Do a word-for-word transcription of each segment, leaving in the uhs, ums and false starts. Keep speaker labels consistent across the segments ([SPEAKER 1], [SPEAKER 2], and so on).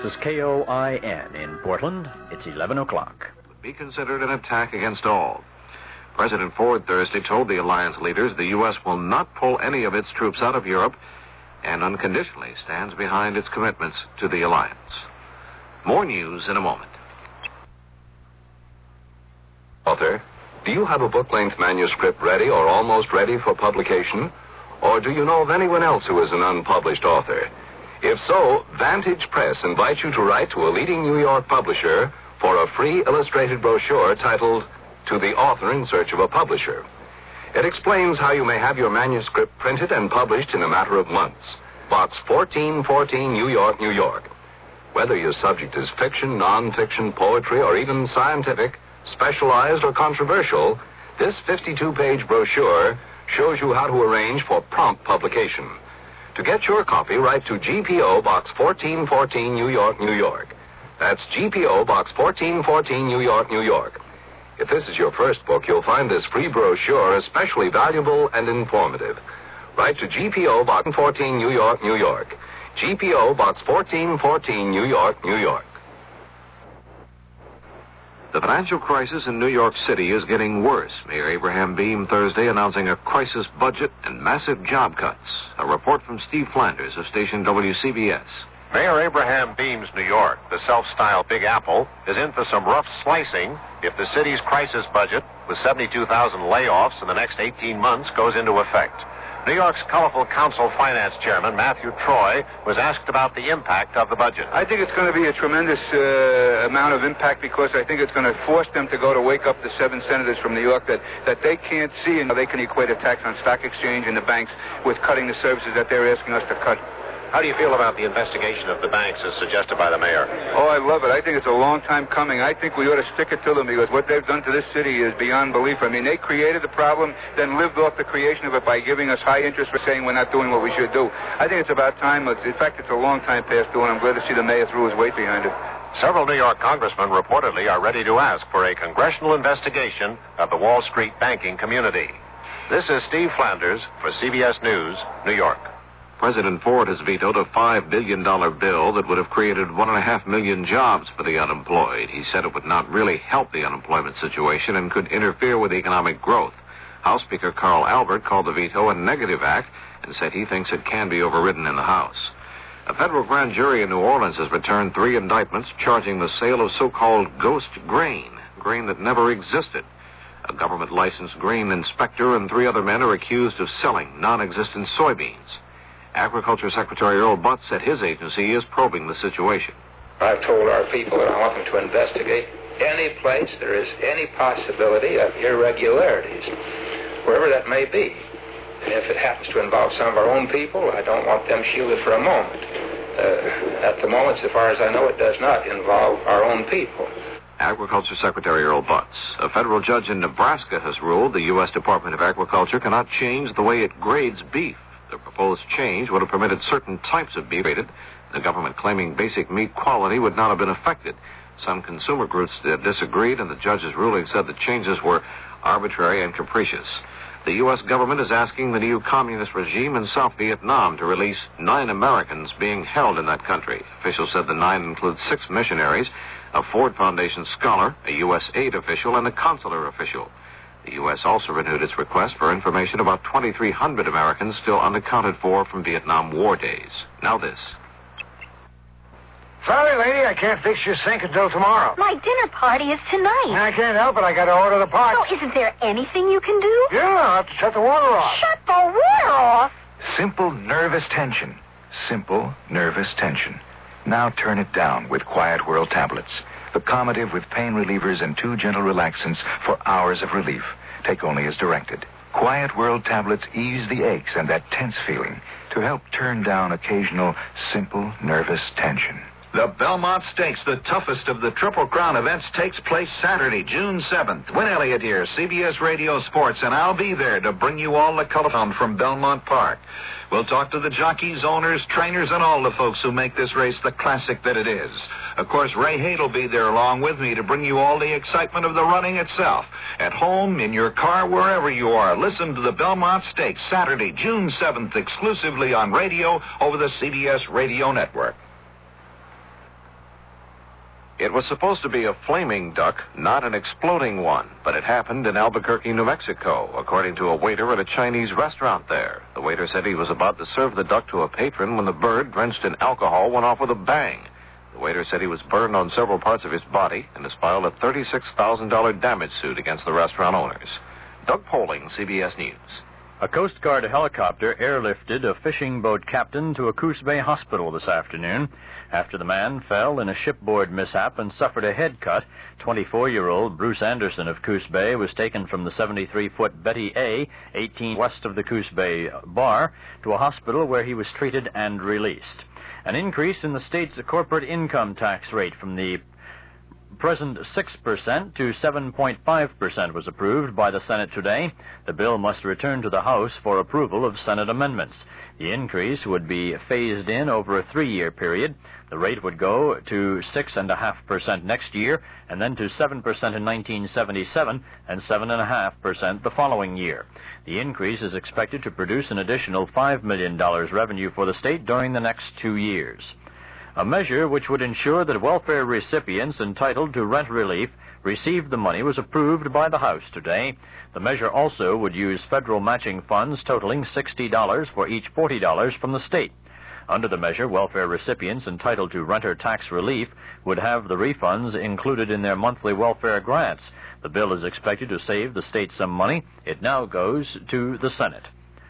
[SPEAKER 1] is K O I N in Portland. It's eleven o'clock.
[SPEAKER 2] Be considered an attack against all. President Ford Thursday told the alliance leaders the U S will not pull any of its troops out of Europe and unconditionally stands behind its commitments to the alliance. More news in a moment.
[SPEAKER 3] Author, do you have a book-length manuscript ready or almost ready for publication? Or do you know of anyone else who is an unpublished author? If so, Vantage Press invites you to write to a leading New York publisher for a free illustrated brochure titled To the Author in Search of a Publisher. It explains how you may have your manuscript printed and published in a matter of months. Box fourteen fourteen, New York, New York. Whether your subject is fiction, non-fiction, poetry, or even scientific, specialized or controversial, this fifty-two page brochure shows you how to arrange for prompt publication. To get your copy, write to G P O Box fourteen fourteen, New York, New York. That's G P O Box fourteen fourteen, New York, New York. If this is your first book, you'll find this free brochure especially valuable and informative. Write to G P O Box fourteen, New York, New York. G P O Box fourteen fourteen, New York, New York.
[SPEAKER 2] The financial crisis in New York City is getting worse. Mayor Abraham Beame Thursday announcing a crisis budget and massive job cuts. A report from Steve Flanders of station W C B S.
[SPEAKER 4] Mayor Abraham Beame's New York, the self-styled Big Apple, is in for some rough slicing if the city's crisis budget, with seventy-two thousand layoffs in the next eighteen months, goes into effect. New York's colorful council finance chairman, Matthew Troy, was asked about the impact of the budget.
[SPEAKER 5] I think it's going to be a tremendous uh, amount of impact because I think it's going to force them to go to wake up the seven senators from New York that, that they can't see and they can equate a tax on stock exchange and the banks with cutting the services that they're asking us to cut.
[SPEAKER 4] How do you feel about the investigation of the banks as suggested by the mayor?
[SPEAKER 5] Oh, I love it. I think it's a long time coming. I think we ought to stick it to them because what they've done to this city is beyond belief. I mean, they created the problem, then lived off the creation of it by giving us high interest for saying we're not doing what we should do. I think it's about time. In fact, it's a long time past due, and I'm glad to see the mayor threw his weight behind it.
[SPEAKER 4] Several New York congressmen reportedly are ready to ask for a congressional investigation of the Wall Street banking community. This is Steve Flanders for C B S News, New York.
[SPEAKER 2] President Ford has vetoed a five billion dollars bill that would have created one and a half million jobs for the unemployed. He said it would not really help the unemployment situation and could interfere with economic growth. House Speaker Carl Albert called the veto a negative act and said he thinks it can be overridden in the House. A federal grand jury in New Orleans has returned three indictments charging the sale of so-called ghost grain, grain that never existed. A government-licensed grain inspector and three other men are accused of selling non-existent soybeans. Agriculture Secretary Earl Butz said his agency is probing the situation.
[SPEAKER 6] I've told our people that I want them to investigate any place there is any possibility of irregularities, wherever that may be. And if it happens to involve some of our own people, I don't want them shielded for a moment. Uh, at the moment, so far as I know, it does not involve our own people.
[SPEAKER 2] Agriculture Secretary Earl Butz. A federal judge in Nebraska has ruled the U S Department of Agriculture cannot change the way it grades beef. The proposed change would have permitted certain types of beef graded. The government claiming basic meat quality would not have been affected. Some consumer groups disagreed, and the judge's ruling said the changes were arbitrary and capricious. The U S government is asking the new communist regime in South Vietnam to release nine Americans being held in that country. Officials said the nine include six missionaries, a Ford Foundation scholar, a U S aid official, and a consular official. The U S also renewed its request for information about twenty-three hundred Americans still unaccounted for from Vietnam War days. Now this.
[SPEAKER 7] Sorry, lady, I can't fix your sink until tomorrow.
[SPEAKER 8] My dinner party is tonight.
[SPEAKER 7] I can't help it. I got to order the parts.
[SPEAKER 8] Oh, isn't there anything you can do?
[SPEAKER 7] Yeah, I'll have to shut the water off.
[SPEAKER 8] Shut the water off?
[SPEAKER 9] Simple nervous tension. Simple nervous tension. Now turn it down with Quiet World tablets. The Calmative with pain relievers and two gentle relaxants for hours of relief. Take only as directed. Quiet World tablets ease the aches and that tense feeling to help turn down occasional simple nervous tension.
[SPEAKER 10] The Belmont Stakes, the toughest of the Triple Crown events, takes place Saturday, June seventh. Win Elliott here, C B S Radio Sports, and I'll be there to bring you all the color from Belmont Park. We'll talk to the jockeys, owners, trainers, and all the folks who make this race the classic that it is. Of course, Ray Haight will be there along with me to bring you all the excitement of the running itself. At home, in your car, wherever you are, listen to the Belmont Stakes Saturday, June seventh, exclusively on radio over the C B S Radio Network.
[SPEAKER 2] It was supposed to be a flaming duck, not an exploding one, but it happened in Albuquerque, New Mexico, according to a waiter at a Chinese restaurant there. The waiter said he was about to serve the duck to a patron when the bird, drenched in alcohol, went off with a bang. The waiter said he was burned on several parts of his body and has filed a thirty-six thousand dollars damage suit against the restaurant owners. Doug Poling, C B S News.
[SPEAKER 1] A Coast Guard helicopter airlifted a fishing boat captain to a Coos Bay hospital this afternoon. After the man fell in a shipboard mishap and suffered a head cut, twenty-four-year-old Bruce Anderson of Coos Bay was taken from the seventy-three-foot Betty A, eighteen west of the Coos Bay bar, to a hospital where he was treated and released. An increase in the state's corporate income tax rate from the present six percent to seven point five percent was approved by the Senate today. The bill must return to the House for approval of Senate amendments. The increase would be phased in over a three-year period. The rate would go to six point five percent next year, and then to seven percent in nineteen seventy-seven, and seven point five percent the following year. The increase is expected to produce an additional five million dollars revenue for the state during the next two years. A measure which would ensure that welfare recipients entitled to rent relief received the money was approved by the House today. The measure also would use federal matching funds totaling sixty dollars for each forty dollars from the state. Under the measure, welfare recipients entitled to renter tax relief would have the refunds included in their monthly welfare grants. The bill is expected to save the state some money. It now goes to the Senate.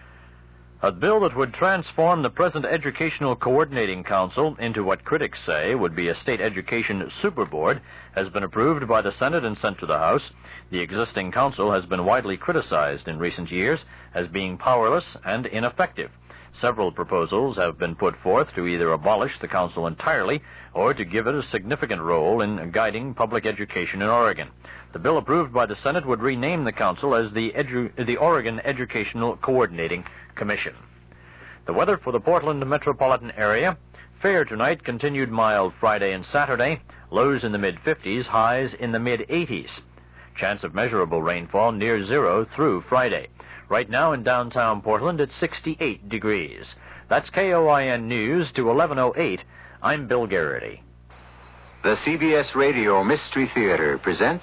[SPEAKER 1] A bill that would transform the present Educational Coordinating Council into what critics say would be a state education super board has been approved by the Senate and sent to the House. The existing council has been widely criticized in recent years as being powerless and ineffective. Several proposals have been put forth to either abolish the council entirely or to give it a significant role in guiding public education in Oregon. The bill approved by the Senate would rename the council as the, Edu- the Oregon Educational Coordinating Commission. The weather for the Portland metropolitan area. Fair tonight, continued mild Friday and Saturday. Lows in the mid-fifties, highs in the mid-eighties. Chance of measurable rainfall near zero through Friday. Right now in downtown Portland, it's sixty-eight degrees. That's K O I N News to eleven oh eight. I'm Bill Garrity.
[SPEAKER 11] The C B S Radio Mystery Theater presents...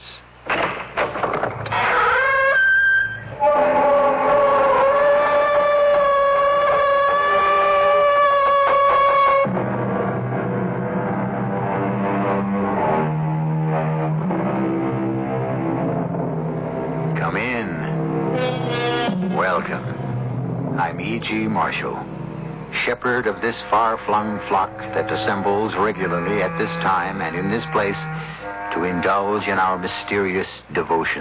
[SPEAKER 11] Come in. Welcome. I'm E G. Marshall, shepherd of this far-flung flock that assembles regularly at this time and in this place to indulge in our mysterious devotions.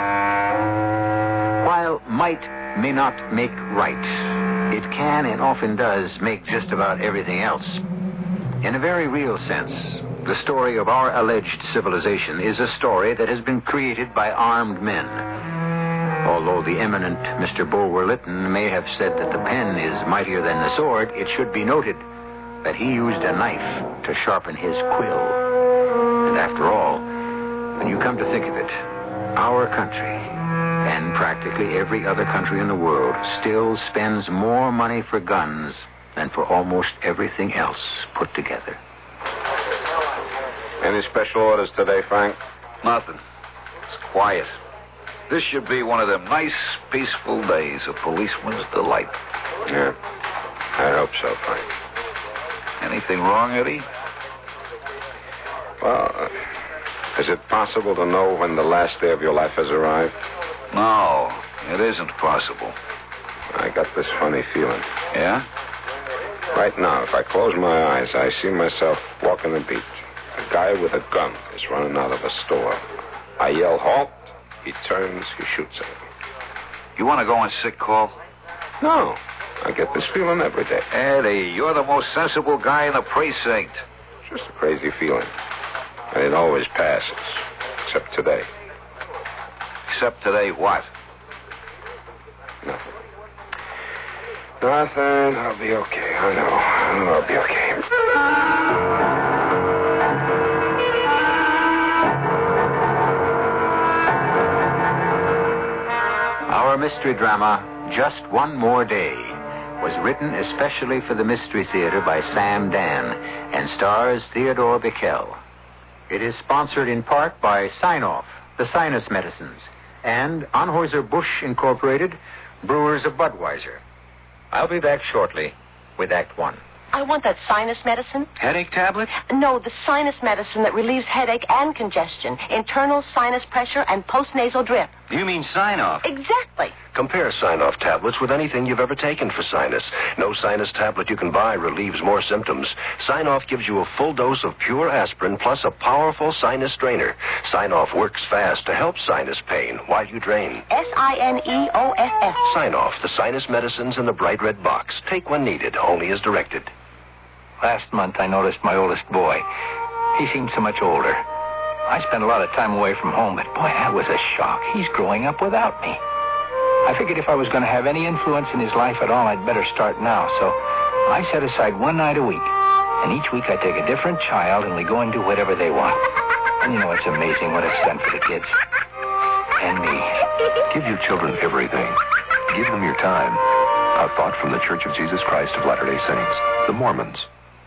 [SPEAKER 11] While might may not make right, it can and often does make just about everything else. In a very real sense, the story of our alleged civilization is a story that has been created by armed men. Although the eminent Mister Bulwer Lytton may have said that the pen is mightier than the sword, it should be noted that he used a knife to sharpen his quill. And after all, when you come to think of it, our country, and practically every other country in the world, still spends more money for guns than for almost everything else put together.
[SPEAKER 3] Any special orders today, Frank?
[SPEAKER 10] Nothing. It's quiet. This should be one of them nice, peaceful days, a policeman's delight.
[SPEAKER 3] Yeah, I hope so, Frank.
[SPEAKER 10] Anything wrong, Eddie?
[SPEAKER 3] Well, uh, is it possible to know when the last day of your life has arrived?
[SPEAKER 10] No, it isn't possible.
[SPEAKER 3] I got this funny feeling.
[SPEAKER 10] Yeah?
[SPEAKER 3] Right now, if I close my eyes, I see myself walking the beach. A guy with a gun is running out of a store. I yell, halt. He turns, he shoots at me.
[SPEAKER 10] You want to go on sick call?
[SPEAKER 3] No. I get this feeling every day.
[SPEAKER 10] Eddie, you're the most sensible guy in the precinct.
[SPEAKER 3] It's just a crazy feeling. And it always passes. Except today.
[SPEAKER 10] Except today what?
[SPEAKER 3] Nothing. Nothing. I'll be okay. I know. I'll be okay.
[SPEAKER 11] Our mystery drama, Just One More Day, was written especially for the Mystery Theater by Sam Dan and stars Theodore Bickel. It is sponsored in part by Sign-Off, the sinus medicines, and Anheuser-Busch Incorporated, brewers of Budweiser. I'll be back shortly with Act One.
[SPEAKER 12] I want that sinus medicine.
[SPEAKER 11] Headache tablet?
[SPEAKER 12] No, the sinus medicine that relieves headache and congestion, internal sinus pressure, and postnasal drip.
[SPEAKER 13] You mean Sign-Off?
[SPEAKER 12] Exactly.
[SPEAKER 14] Compare Sign-Off tablets with anything you've ever taken for sinus. No sinus tablet you can buy relieves more symptoms. Sign-Off gives you a full dose of pure aspirin plus a powerful sinus drainer. Sign-Off works fast to help sinus pain while you drain.
[SPEAKER 12] S I N E O F F.
[SPEAKER 14] Sign-Off, the sinus medicines in the bright red box. Take when needed, only as directed.
[SPEAKER 15] Last month, I noticed my oldest boy. He seemed so much older. I spent a lot of time away from home, but boy, that was a shock. He's growing up without me. I figured if I was going to have any influence in his life at all, I'd better start now. So I set aside one night a week. And each week I take a different child and we go and do whatever they want. And you know, it's amazing what it's done for the kids. And me.
[SPEAKER 16] Give your children everything. Give them your time. A thought from the Church of Jesus Christ of Latter-day Saints, the Mormons.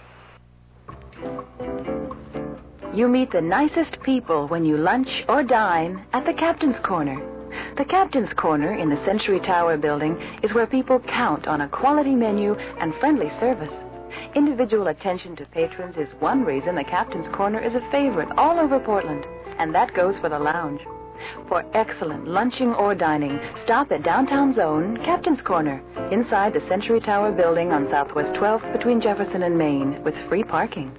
[SPEAKER 17] You meet the nicest people when you lunch or dine at the Captain's Corner. The Captain's Corner in the Century Tower building is where people count on a quality menu and friendly service. Individual attention to patrons is one reason the Captain's Corner is a favorite all over Portland, and that goes for the lounge. For excellent lunching or dining, stop at Downtown's own Captain's Corner, inside the Century Tower building on Southwest twelfth between Jefferson and Main, with free parking.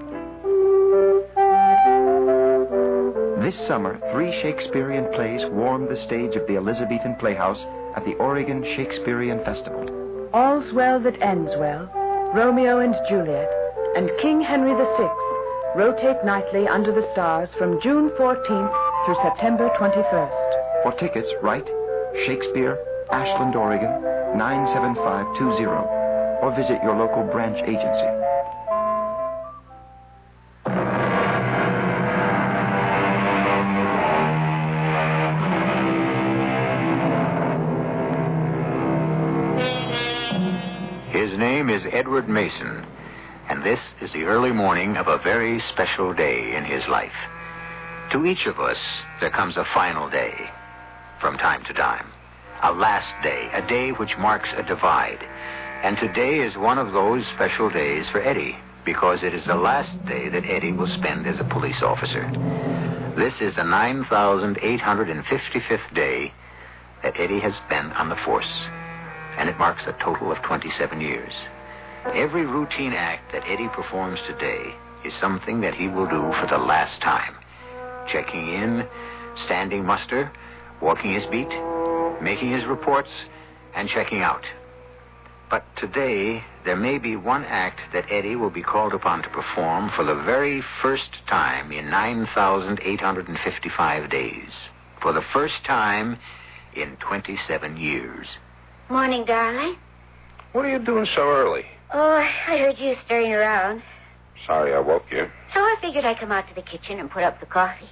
[SPEAKER 18] This summer, three Shakespearean plays warmed the stage of the Elizabethan Playhouse at the Oregon Shakespearean Festival.
[SPEAKER 19] All's Well That Ends Well, Romeo and Juliet, and King Henry the Sixth rotate nightly under the stars from June fourteenth through September twenty-first.
[SPEAKER 18] For tickets, write Shakespeare, Ashland, Oregon, nine seven five two zero, or visit your local branch agency.
[SPEAKER 11] His name is Edward Mason, and this is the early morning of a very special day in his life. To each of us, there comes a final day, from time to time. A last day, a day which marks a divide. And today is one of those special days for Eddie, because it is the last day that Eddie will spend as a police officer. This is the nine thousand eight hundred fifty-fifth day that Eddie has spent on the force, and it marks a total of twenty-seven years. Every routine act that Eddie performs today is something that he will do for the last time. Checking in, standing muster, walking his beat, making his reports, and checking out. But today, there may be one act that Eddie will be called upon to perform for the very first time in nine thousand eight hundred fifty-five days. For the first time in twenty-seven years.
[SPEAKER 20] Morning, darling.
[SPEAKER 21] What are you doing so early?
[SPEAKER 20] Oh, I heard you stirring around.
[SPEAKER 21] Sorry I woke you.
[SPEAKER 20] So I figured I'd come out to the kitchen and put up the coffee.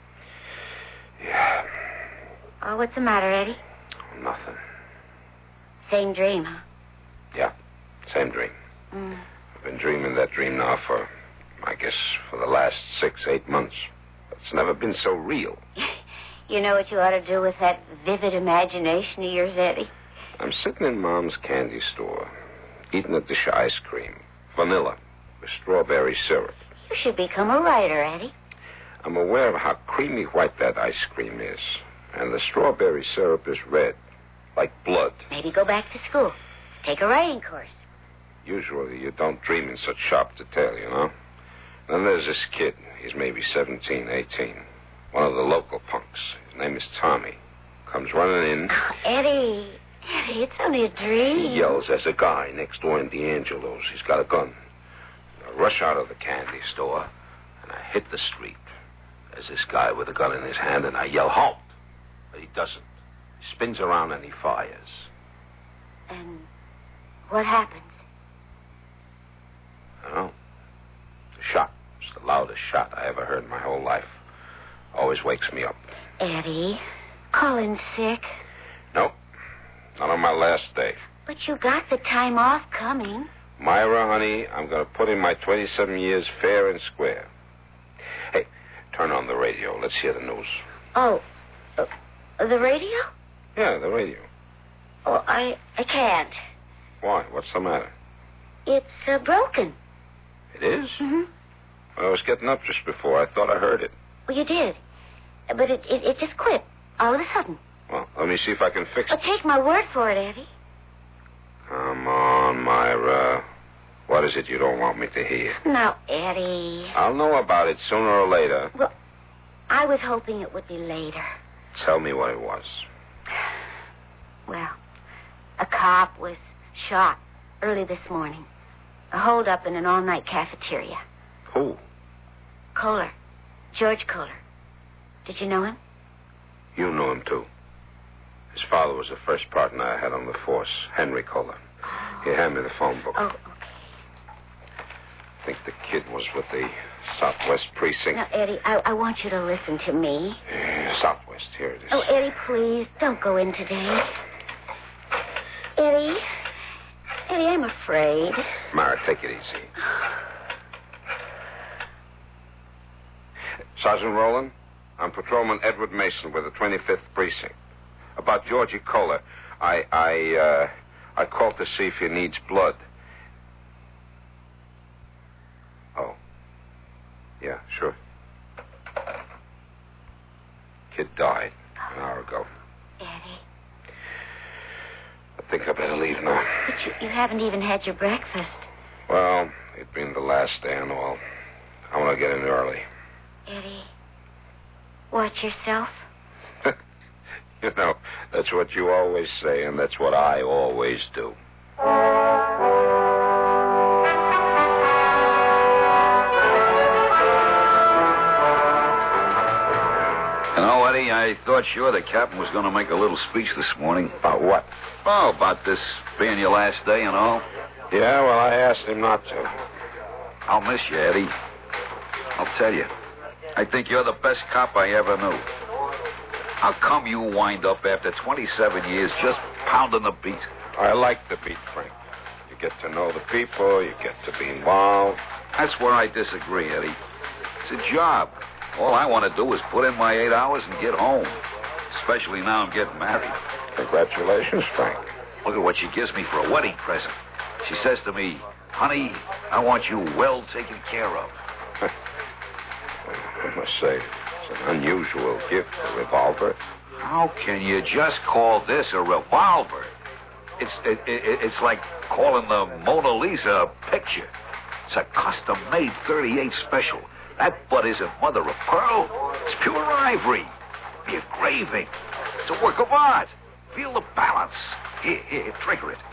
[SPEAKER 21] Yeah.
[SPEAKER 20] Oh, what's the matter, Eddie?
[SPEAKER 21] Nothing.
[SPEAKER 20] Same dream, huh?
[SPEAKER 21] Yeah, same dream.
[SPEAKER 20] Mm.
[SPEAKER 21] I've been dreaming that dream now for, I guess, for the last six, eight months. It's never been so real.
[SPEAKER 20] You know what you ought to do with that vivid imagination of yours, Eddie?
[SPEAKER 21] I'm sitting in Mom's candy store, eating a dish of ice cream, vanilla, with strawberry syrup.
[SPEAKER 20] You should become a writer, Eddie.
[SPEAKER 21] I'm aware of how creamy white that ice cream is, and the strawberry syrup is red, like blood.
[SPEAKER 20] Maybe go back to school. Take a writing course.
[SPEAKER 21] Usually you don't dream in such sharp detail, you know? Then there's this kid. He's maybe seventeen, eighteen. One of the local punks. His name is Tommy. Comes running in.
[SPEAKER 20] Oh, Eddie. Eddie, it's only a dream.
[SPEAKER 21] He yells, there's a guy next door in D'Angelo's. He's got a gun. I rush out of the candy store, and I hit the street. There's this guy with a gun in his hand, and I yell, halt! But he doesn't. He spins around and he fires.
[SPEAKER 20] And what happens?
[SPEAKER 21] I don't know. The shot. It's the loudest shot I ever heard in my whole life. Always wakes me up.
[SPEAKER 20] Eddie, Colin's sick.
[SPEAKER 21] Nope. Not on my last day.
[SPEAKER 20] But you got the time off coming.
[SPEAKER 21] Myra, honey, I'm going to put in my twenty-seven years fair and square. Hey, Turn on the radio. Let's hear the news.
[SPEAKER 20] Oh, uh, the radio?
[SPEAKER 21] Yeah, the radio.
[SPEAKER 20] Oh, I I can't.
[SPEAKER 21] Why? What's the matter?
[SPEAKER 20] It's uh, broken.
[SPEAKER 21] It is?
[SPEAKER 20] Mm-hmm.
[SPEAKER 21] I was getting up just before. I thought I heard it.
[SPEAKER 20] Well, you did. But it, it, it just quit all of a sudden.
[SPEAKER 21] Well, let me see if I can fix
[SPEAKER 20] Oh,
[SPEAKER 21] it.
[SPEAKER 20] take my word for it, Eddie.
[SPEAKER 21] Come on, Myra. What is it you don't want me to hear?
[SPEAKER 20] Now, Eddie.
[SPEAKER 21] I'll know about it sooner or later.
[SPEAKER 20] Well, I was hoping it would be later.
[SPEAKER 21] Tell me what it was.
[SPEAKER 20] Well, a cop was shot early this morning. A holdup in an all-night cafeteria.
[SPEAKER 21] Who?
[SPEAKER 20] Kohler. George Kohler. Did you know him?
[SPEAKER 21] You knew him, too. His father was the first partner I had on the force, Henry Kohler. He handed me the phone book.
[SPEAKER 20] Oh, okay.
[SPEAKER 21] I think the kid was with the Southwest Precinct.
[SPEAKER 20] Now, Eddie, I, I want you to listen to me.
[SPEAKER 21] Yeah, Southwest, here it is.
[SPEAKER 20] Oh, Eddie, please, don't go in today. Eddie. Eddie, I'm afraid.
[SPEAKER 21] Mara, take it easy. Sergeant Rowland, I'm Patrolman Edward Mason with the twenty-fifth Precinct. About Georgie Kohler, I, I, uh, I called to see if he needs blood. Oh. Yeah, sure. Kid died an hour ago.
[SPEAKER 20] Eddie.
[SPEAKER 21] I think I better leave now.
[SPEAKER 20] But you, you haven't even had your breakfast.
[SPEAKER 21] Well, it being the last day and all, I want to get in early.
[SPEAKER 20] Eddie, watch yourself.
[SPEAKER 21] You know, that's what you always say, and that's what I always do.
[SPEAKER 13] You know, Eddie, I thought sure the captain was going to make a little speech this morning.
[SPEAKER 21] About what?
[SPEAKER 13] Oh, about this being your last day and all.
[SPEAKER 21] Yeah, well, I asked him not to.
[SPEAKER 13] I'll miss you, Eddie. I'll tell you. I think you're the best cop I ever knew. How come you wind up after twenty-seven years just pounding the beat?
[SPEAKER 21] I like the beat, Frank. You get to know the people, you get to be involved.
[SPEAKER 13] That's where I disagree, Eddie. It's a job. All I want to do is put in my eight hours and get home. Especially now I'm getting married.
[SPEAKER 21] Congratulations, Frank.
[SPEAKER 13] Look at what she gives me for a wedding present. She says to me, honey, I want you well taken care of.
[SPEAKER 21] I must say, it's an unusual gift, a revolver.
[SPEAKER 13] How can you just call this a revolver? It's it, it, it's like calling the Mona Lisa a picture. It's a custom-made thirty-eight special. That butt isn't mother of pearl. It's pure ivory. The engraving. It's a work of art. Feel the balance. Here, here, trigger it.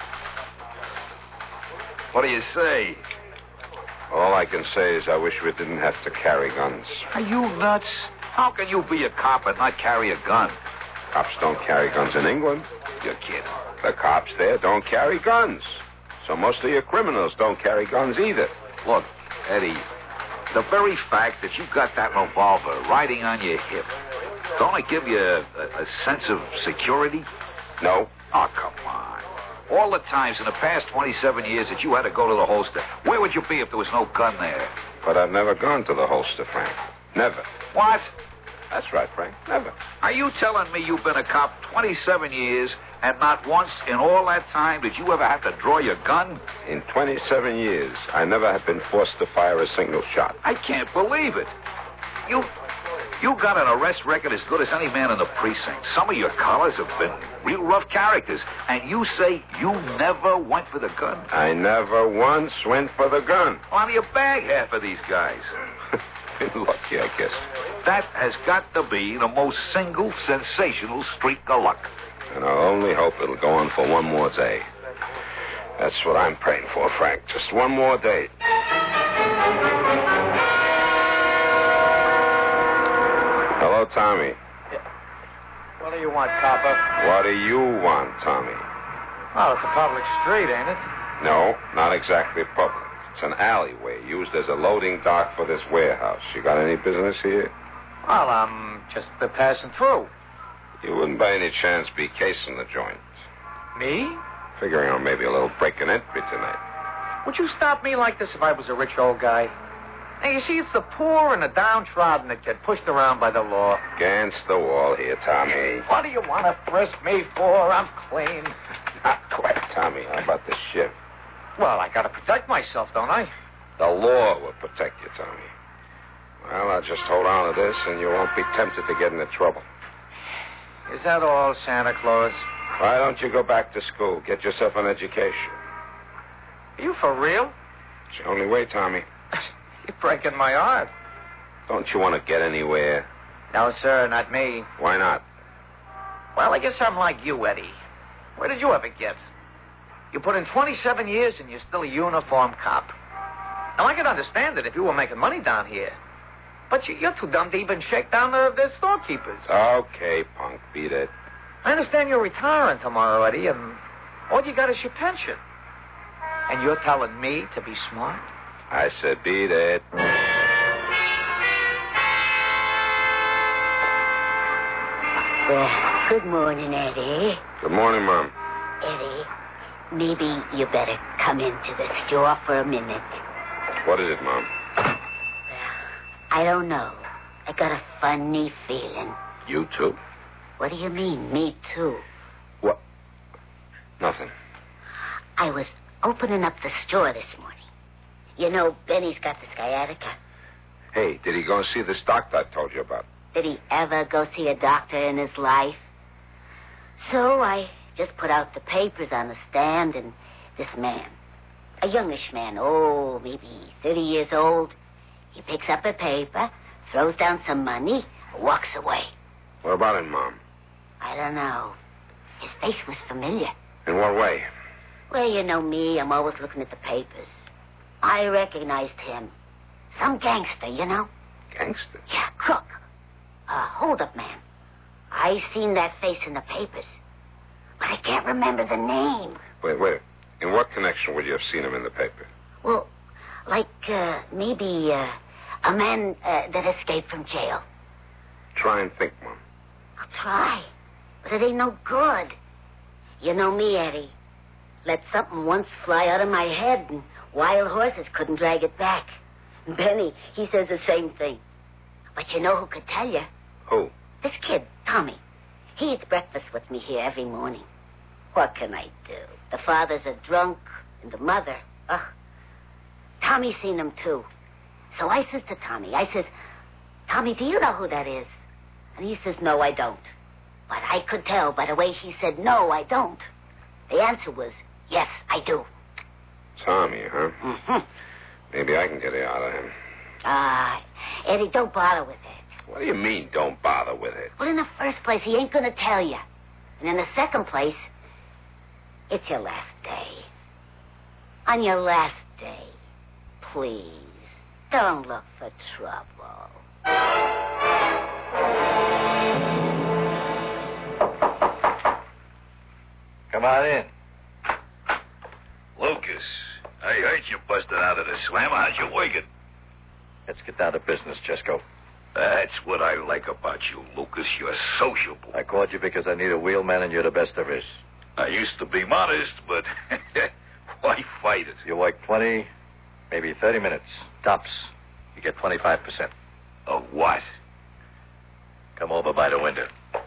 [SPEAKER 13] What do you say?
[SPEAKER 21] All I can say is I wish we didn't have to carry guns.
[SPEAKER 13] Are you nuts? How can you be a cop and not carry a gun?
[SPEAKER 21] Cops don't carry guns in England.
[SPEAKER 13] You're kidding.
[SPEAKER 21] The cops there don't carry guns. So most of your criminals don't carry guns either.
[SPEAKER 13] Look, Eddie, the very fact that you've got that revolver riding on your hip, don't it give you a, a sense of security?
[SPEAKER 21] No.
[SPEAKER 13] Oh, come on. All the times in the past twenty-seven years that you had to go to the holster, where would you be if there was no gun there?
[SPEAKER 21] But I've never gone to the holster, Frank. Never.
[SPEAKER 13] What?
[SPEAKER 21] That's right, Frank. Never.
[SPEAKER 13] Are you telling me you've been a cop twenty-seven years and not once in all that time did you ever have to draw your gun?
[SPEAKER 21] In twenty-seven years, I never have been forced to fire a single shot.
[SPEAKER 13] I can't believe it. You... You got an arrest record as good as any man in the precinct. Some of your collars have been real rough characters. And you say you never went for the gun?
[SPEAKER 21] I never once went for the gun.
[SPEAKER 13] Why do you bag half of these guys?
[SPEAKER 21] Been lucky, I guess.
[SPEAKER 13] That has got to be the most single, sensational streak of luck.
[SPEAKER 21] And I'll only hope it'll go on for one more day. That's what I'm praying for, Frank. Just one more day. Hello, Tommy.
[SPEAKER 22] What do you want, copper?
[SPEAKER 21] What do you want, Tommy?
[SPEAKER 22] Well, it's a public street, ain't it?
[SPEAKER 21] No, not exactly public. It's an alleyway used as a loading dock for this warehouse. You got any business here?
[SPEAKER 22] Well, I'm just uh, passing through.
[SPEAKER 21] You wouldn't by any chance be casing the joint.
[SPEAKER 22] Me?
[SPEAKER 21] Figuring on maybe a little break and entry tonight.
[SPEAKER 22] Would you stop me like this if I was a rich old guy? Now, you see, it's the poor and the downtrodden that get pushed around by the law.
[SPEAKER 21] Against the wall here, Tommy.
[SPEAKER 22] What do you want to frisk me for? I'm clean.
[SPEAKER 21] Not quite, Tommy. How about the ship?
[SPEAKER 22] Well, I got to protect myself, don't I?
[SPEAKER 21] The law will protect you, Tommy. Well, I'll just hold on to this, and you won't be tempted to get into trouble.
[SPEAKER 22] Is that all, Santa Claus?
[SPEAKER 21] Why don't you go back to school? Get yourself an education.
[SPEAKER 22] Are you for real?
[SPEAKER 21] It's the only way, Tommy.
[SPEAKER 22] You're breaking my heart.
[SPEAKER 21] Don't you want to get anywhere?
[SPEAKER 22] No, sir, not me.
[SPEAKER 21] Why not?
[SPEAKER 22] Well, I guess I'm like you, Eddie. Where did you ever get? You put in twenty-seven years and you're still a uniform cop. Now, I could understand it if you were making money down here. But you, you're too dumb to even shake down the, the storekeepers.
[SPEAKER 21] Okay, punk, beat it.
[SPEAKER 22] I understand you're retiring tomorrow, Eddie, and all you got is your pension. And you're telling me to be smart?
[SPEAKER 21] I said beat it.
[SPEAKER 20] Well, good morning, Eddie.
[SPEAKER 21] Good morning, Mom.
[SPEAKER 20] Eddie, maybe you better come into the store for a minute.
[SPEAKER 21] What is it, Mom?
[SPEAKER 20] I don't know. I got a funny feeling.
[SPEAKER 21] You too?
[SPEAKER 20] What do you mean, me too?
[SPEAKER 21] What? Nothing.
[SPEAKER 20] I was opening up the store this morning. You know, Benny's got the sciatica.
[SPEAKER 21] Hey, did he go and see this doctor I told you about?
[SPEAKER 20] Did he ever go see a doctor in his life? So I just put out the papers on the stand, and this man, a youngish man, oh, maybe thirty years old, he picks up a paper, throws down some money, walks away.
[SPEAKER 21] What about him, Mom?
[SPEAKER 20] I don't know. His face was familiar.
[SPEAKER 21] In what way?
[SPEAKER 20] Well, you know me. I'm always looking at the papers. I recognized him. Some gangster, you know?
[SPEAKER 21] Gangster?
[SPEAKER 20] Yeah, crook. A hold-up man. I seen that face in the papers. But I can't remember the name.
[SPEAKER 21] Wait, wait. In what connection would you have seen him in the paper?
[SPEAKER 20] Well, like, uh, maybe, uh, a man uh, that escaped from jail.
[SPEAKER 21] Try and think, Mom.
[SPEAKER 20] I'll try. But it ain't no good. You know me, Eddie. Let something once fly out of my head, and wild horses couldn't drag it back. Benny, he says the same thing. But you know who could tell you?
[SPEAKER 21] Who?
[SPEAKER 20] This kid, Tommy. He eats breakfast with me here every morning. What can I do? The father's a drunk, and the mother, ugh. Tommy's seen him, too. So I says to Tommy, I says, Tommy, do you know who that is? And he says, no, I don't. But I could tell by the way he said, no, I don't. The answer was, yes, I do.
[SPEAKER 21] Tommy, huh?
[SPEAKER 20] Mm-hmm.
[SPEAKER 21] Maybe I can get it out of him.
[SPEAKER 20] Ah, uh, Eddie, don't bother with it.
[SPEAKER 21] What do you mean, don't bother with it?
[SPEAKER 20] Well, in the first place, he ain't going to tell you. And in the second place, it's your last day. On your last day, please, don't look for trouble.
[SPEAKER 10] Come on in.
[SPEAKER 13] Lucas, I heard you busted out of the slammer. How's you working?
[SPEAKER 10] Let's get down to business, Jesco.
[SPEAKER 13] That's what I like about you, Lucas. You're sociable.
[SPEAKER 10] I called you because I need a wheelman, and you're the best there is.
[SPEAKER 13] I used to be modest, but why fight it?
[SPEAKER 10] You work twenty, maybe thirty minutes. Tops. You get twenty-five percent.
[SPEAKER 13] Of what?
[SPEAKER 10] Come over by the window.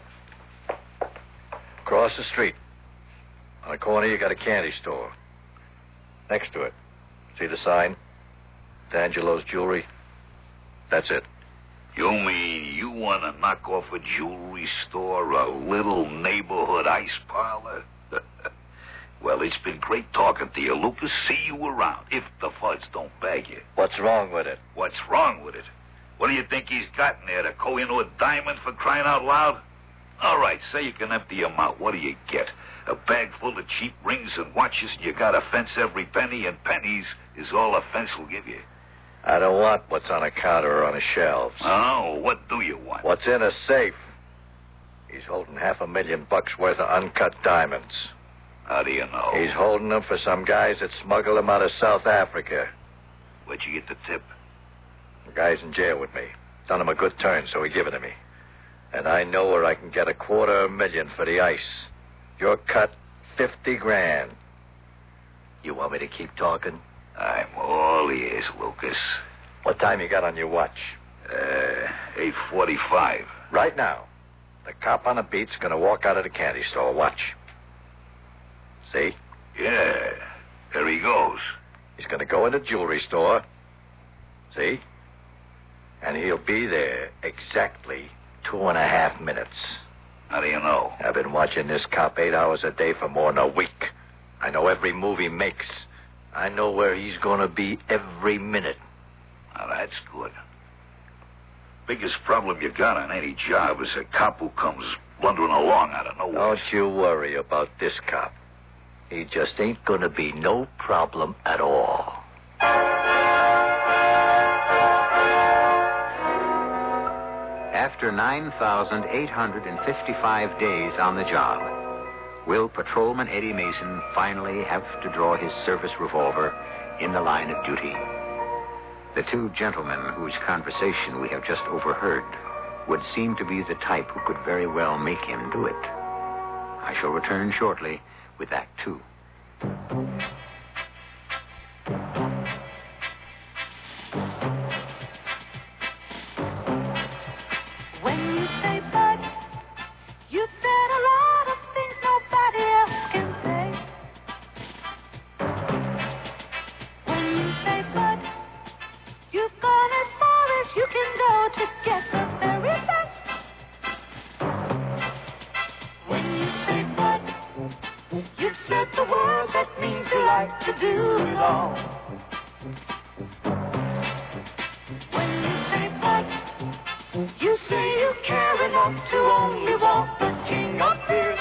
[SPEAKER 10] Across the street. On the corner, you got a candy store. Next to it. See the sign? D'Angelo's Jewelry. That's it.
[SPEAKER 13] You mean you want to knock off a jewelry store, a little neighborhood ice parlor? Well, it's been great talking to you, Lucas. See you around, if the fuzz don't bag you.
[SPEAKER 10] What's wrong with it?
[SPEAKER 13] What's wrong with it? What do you think he's got in there, the Koh-i-Noor diamond, for crying out loud? All right, say you can empty him out. What do you get? A bag full of cheap rings and watches, and you got a fence every penny, and pennies is all a fence will give you.
[SPEAKER 10] I don't want what's on a counter or on the shelves.
[SPEAKER 13] Oh, what do you want?
[SPEAKER 10] What's in a safe? He's holding half a million bucks worth of uncut diamonds.
[SPEAKER 13] How do you know?
[SPEAKER 10] He's holding them for some guys that smuggle them out of South Africa.
[SPEAKER 13] Where'd you get the tip?
[SPEAKER 10] The guy's in jail with me. Done him a good turn, so he give it to me. And I know where I can get a quarter of a million for the ice. Your cut, fifty grand. You want me to keep talking?
[SPEAKER 13] I'm all ears, Lucas.
[SPEAKER 4] What time you got on your watch?
[SPEAKER 13] Uh, eight forty-five.
[SPEAKER 4] Right now. The cop on the beat's going to walk out of the candy store. Watch. See?
[SPEAKER 13] Yeah. There he goes.
[SPEAKER 4] He's going to go in the jewelry store. See? And he'll be there exactly two and a half minutes.
[SPEAKER 13] How do you know?
[SPEAKER 4] I've been watching this cop eight hours a day for more than a week. I know every move he makes. I know where he's going to be every minute.
[SPEAKER 13] Now, that's good. Biggest problem you got on any job is a cop who comes blundering along out of nowhere.
[SPEAKER 4] Don't you worry about this cop. He just ain't going to be no problem at all.
[SPEAKER 11] After nine thousand eight hundred fifty-five days on the job, will Patrolman Eddie Mason finally have to draw his service revolver in the line of duty? The two gentlemen whose conversation we have just overheard would seem to be the type who could very well make him do it. I shall return shortly with Act Two.
[SPEAKER 5] When you say bud, you've said a lot of things nobody else can say. When you say bud, you've gone as far as you can go to get the very best. When you say bud, you've said the word that means you like to do it all. When you say bud, you say you care enough to only want the king of beers.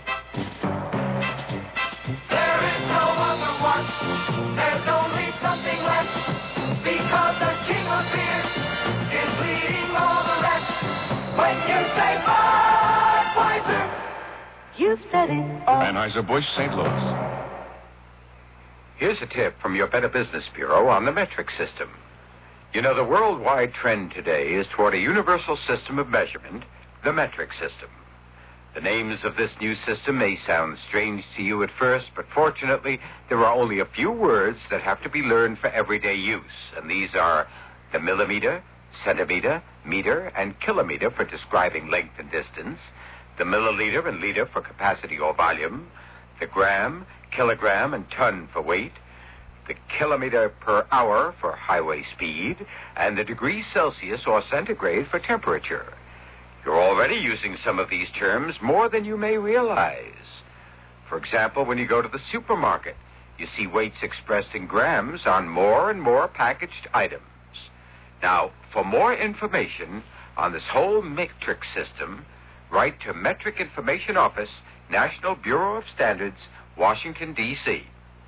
[SPEAKER 5] There is no other one. There's only something left. Because the king of beers is leading all the rest. When you say Budweiser, you've said it all.
[SPEAKER 23] Anheuser-Busch, Saint Louis.
[SPEAKER 24] Here's a tip from your Better Business Bureau on the metric system. You know, the worldwide trend today is toward a universal system of measurement, the metric system. The names of this new system may sound strange to you at first, but fortunately, there are only a few words that have to be learned for everyday use, and these are the millimeter, centimeter, meter, and kilometer for describing length and distance, the milliliter and liter for capacity or volume, the gram, kilogram, and ton for weight, the kilometer per hour for highway speed, and the degrees Celsius or centigrade for temperature. You're already using some of these terms more than you may realize. For example, when you go to the supermarket, you see weights expressed in grams on more and more packaged items. Now, for more information on this whole metric system, write to Metric Information Office, National Bureau of Standards, Washington, D C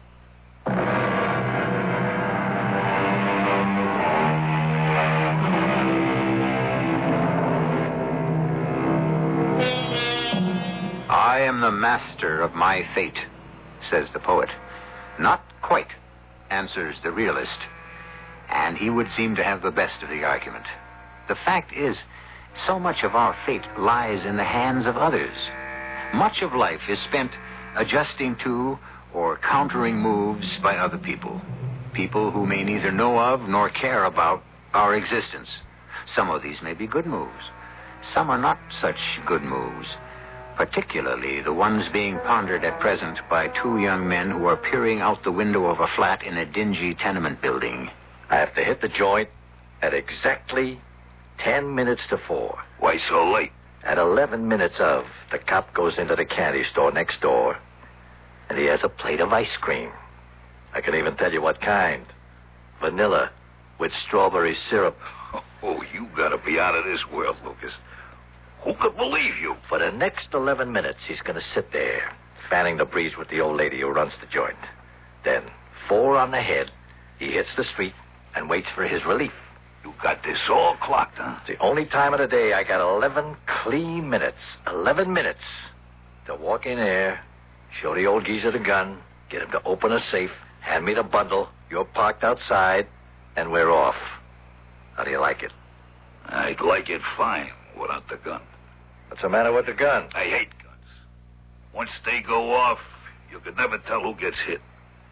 [SPEAKER 11] I am the master of my fate, says the poet. Not quite, answers the realist. And he would seem to have the best of the argument. The fact is, so much of our fate lies in the hands of others. Much of life is spent adjusting to or countering moves by other people. People who may neither know of nor care about our existence. Some of these may be good moves. Some are not such good moves. Particularly the ones being pondered at present by two young men who are peering out the window of a flat in a dingy tenement building.
[SPEAKER 4] I have to hit the joint at exactly ten minutes to four.
[SPEAKER 13] Why so late?
[SPEAKER 4] At eleven minutes of, the cop goes into the candy store next door, and he has a plate of ice cream. I can even tell you what kind. Vanilla with strawberry syrup.
[SPEAKER 13] Oh, you gotta be out of this world, Lucas. Who could believe you?
[SPEAKER 4] For the next eleven minutes, he's going to sit there, fanning the breeze with the old lady who runs the joint. Then, four on the head, he hits the street and waits for his relief.
[SPEAKER 13] You got this all clocked, huh?
[SPEAKER 4] It's the only time of the day I got eleven clean minutes. Eleven minutes to walk in there, show the old geezer the gun, get him to open a safe, hand me the bundle, you're parked outside, and we're off. How do you like it?
[SPEAKER 13] I'd like it fine without the gun.
[SPEAKER 4] What's the matter with the gun?
[SPEAKER 13] I hate guns. Once they go off, you could never tell who gets hit.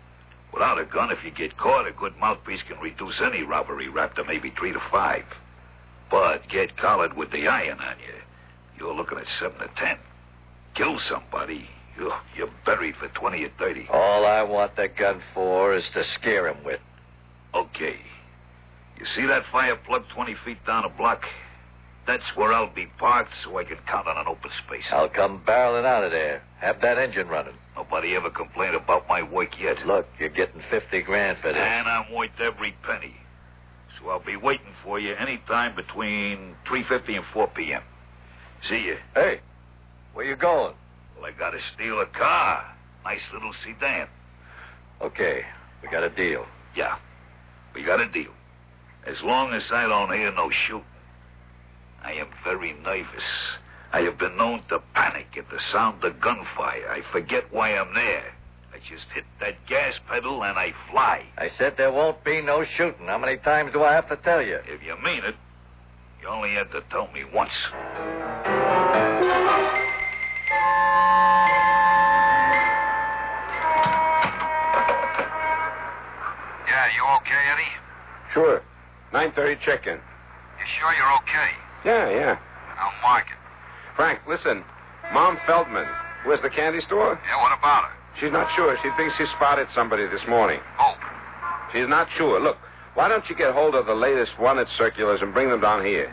[SPEAKER 13] Without a gun, if you get caught, a good mouthpiece can reduce any robbery rap to maybe three to five. But get collared with the iron on you, you're looking at seven to ten. Kill somebody, you're, you're buried for twenty or thirty.
[SPEAKER 4] All I want the gun for is to scare him with.
[SPEAKER 13] Okay. You see that fire plug twenty feet down a block? That's where I'll be parked so I can count on an open space.
[SPEAKER 4] I'll come barreling out of there. Have that engine running.
[SPEAKER 13] Nobody ever complained about my work yet.
[SPEAKER 4] Look, you're getting fifty grand for this.
[SPEAKER 13] And I'm worth every penny. So I'll be waiting for you any time between three fifty and four p.m. See you.
[SPEAKER 4] Hey, where you going?
[SPEAKER 13] Well, I gotta steal a car. Nice little sedan.
[SPEAKER 4] Okay, we got a deal.
[SPEAKER 13] Yeah, we got a deal. As long as I don't hear no shooting. I am very nervous. I have been known to panic at the sound of gunfire. I forget why I'm there. I just hit that gas pedal and I fly.
[SPEAKER 4] I said there won't be no shooting. How many times do I have to tell you?
[SPEAKER 13] If you mean it, you only had to tell me once.
[SPEAKER 21] Yeah, you okay, Eddie? Sure. nine thirty check-in. You sure you're okay? Yeah, yeah. I'll mark it. Frank, listen. Mom Feldman. Where's the candy store? Yeah, what about her? She's not sure. She thinks she spotted somebody this morning. Oh. She's not sure. Look, why don't you get hold of the latest wanted circulars and bring them down here?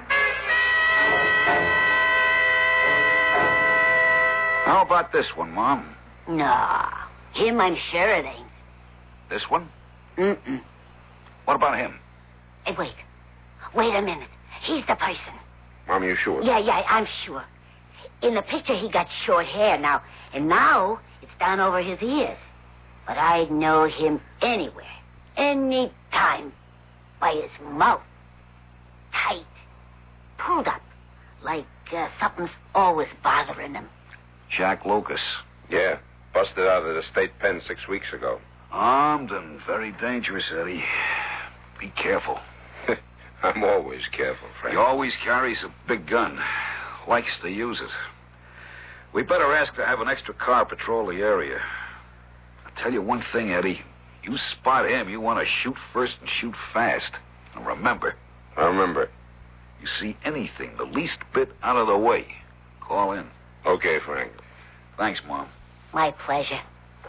[SPEAKER 13] How about this one, Mom?
[SPEAKER 20] No. Him, I'm sure it ain't.
[SPEAKER 13] This one?
[SPEAKER 20] Mm-mm.
[SPEAKER 13] What about him?
[SPEAKER 20] Hey, wait. Wait a minute. He's the person.
[SPEAKER 21] Mom, you sure?
[SPEAKER 20] Yeah, yeah, I'm sure. In the picture, he got short hair now, and now it's down over his ears. But I'd know him anywhere, any time, by his mouth. Tight, pulled up, like uh, something's always bothering him.
[SPEAKER 13] Jack Lucas.
[SPEAKER 21] Yeah, busted out of the state pen six weeks ago.
[SPEAKER 13] Armed and very dangerous, Eddie. Be careful.
[SPEAKER 21] I'm always careful, Frank.
[SPEAKER 13] He always carries a big gun. Likes to use it. We better ask to have an extra car patrol the area. I'll tell you one thing, Eddie. You spot him, you want to shoot first and shoot fast. And remember.
[SPEAKER 21] I remember.
[SPEAKER 13] You see anything the least bit out of the way, call in.
[SPEAKER 21] Okay, Frank.
[SPEAKER 13] Thanks, Mom.
[SPEAKER 20] My pleasure.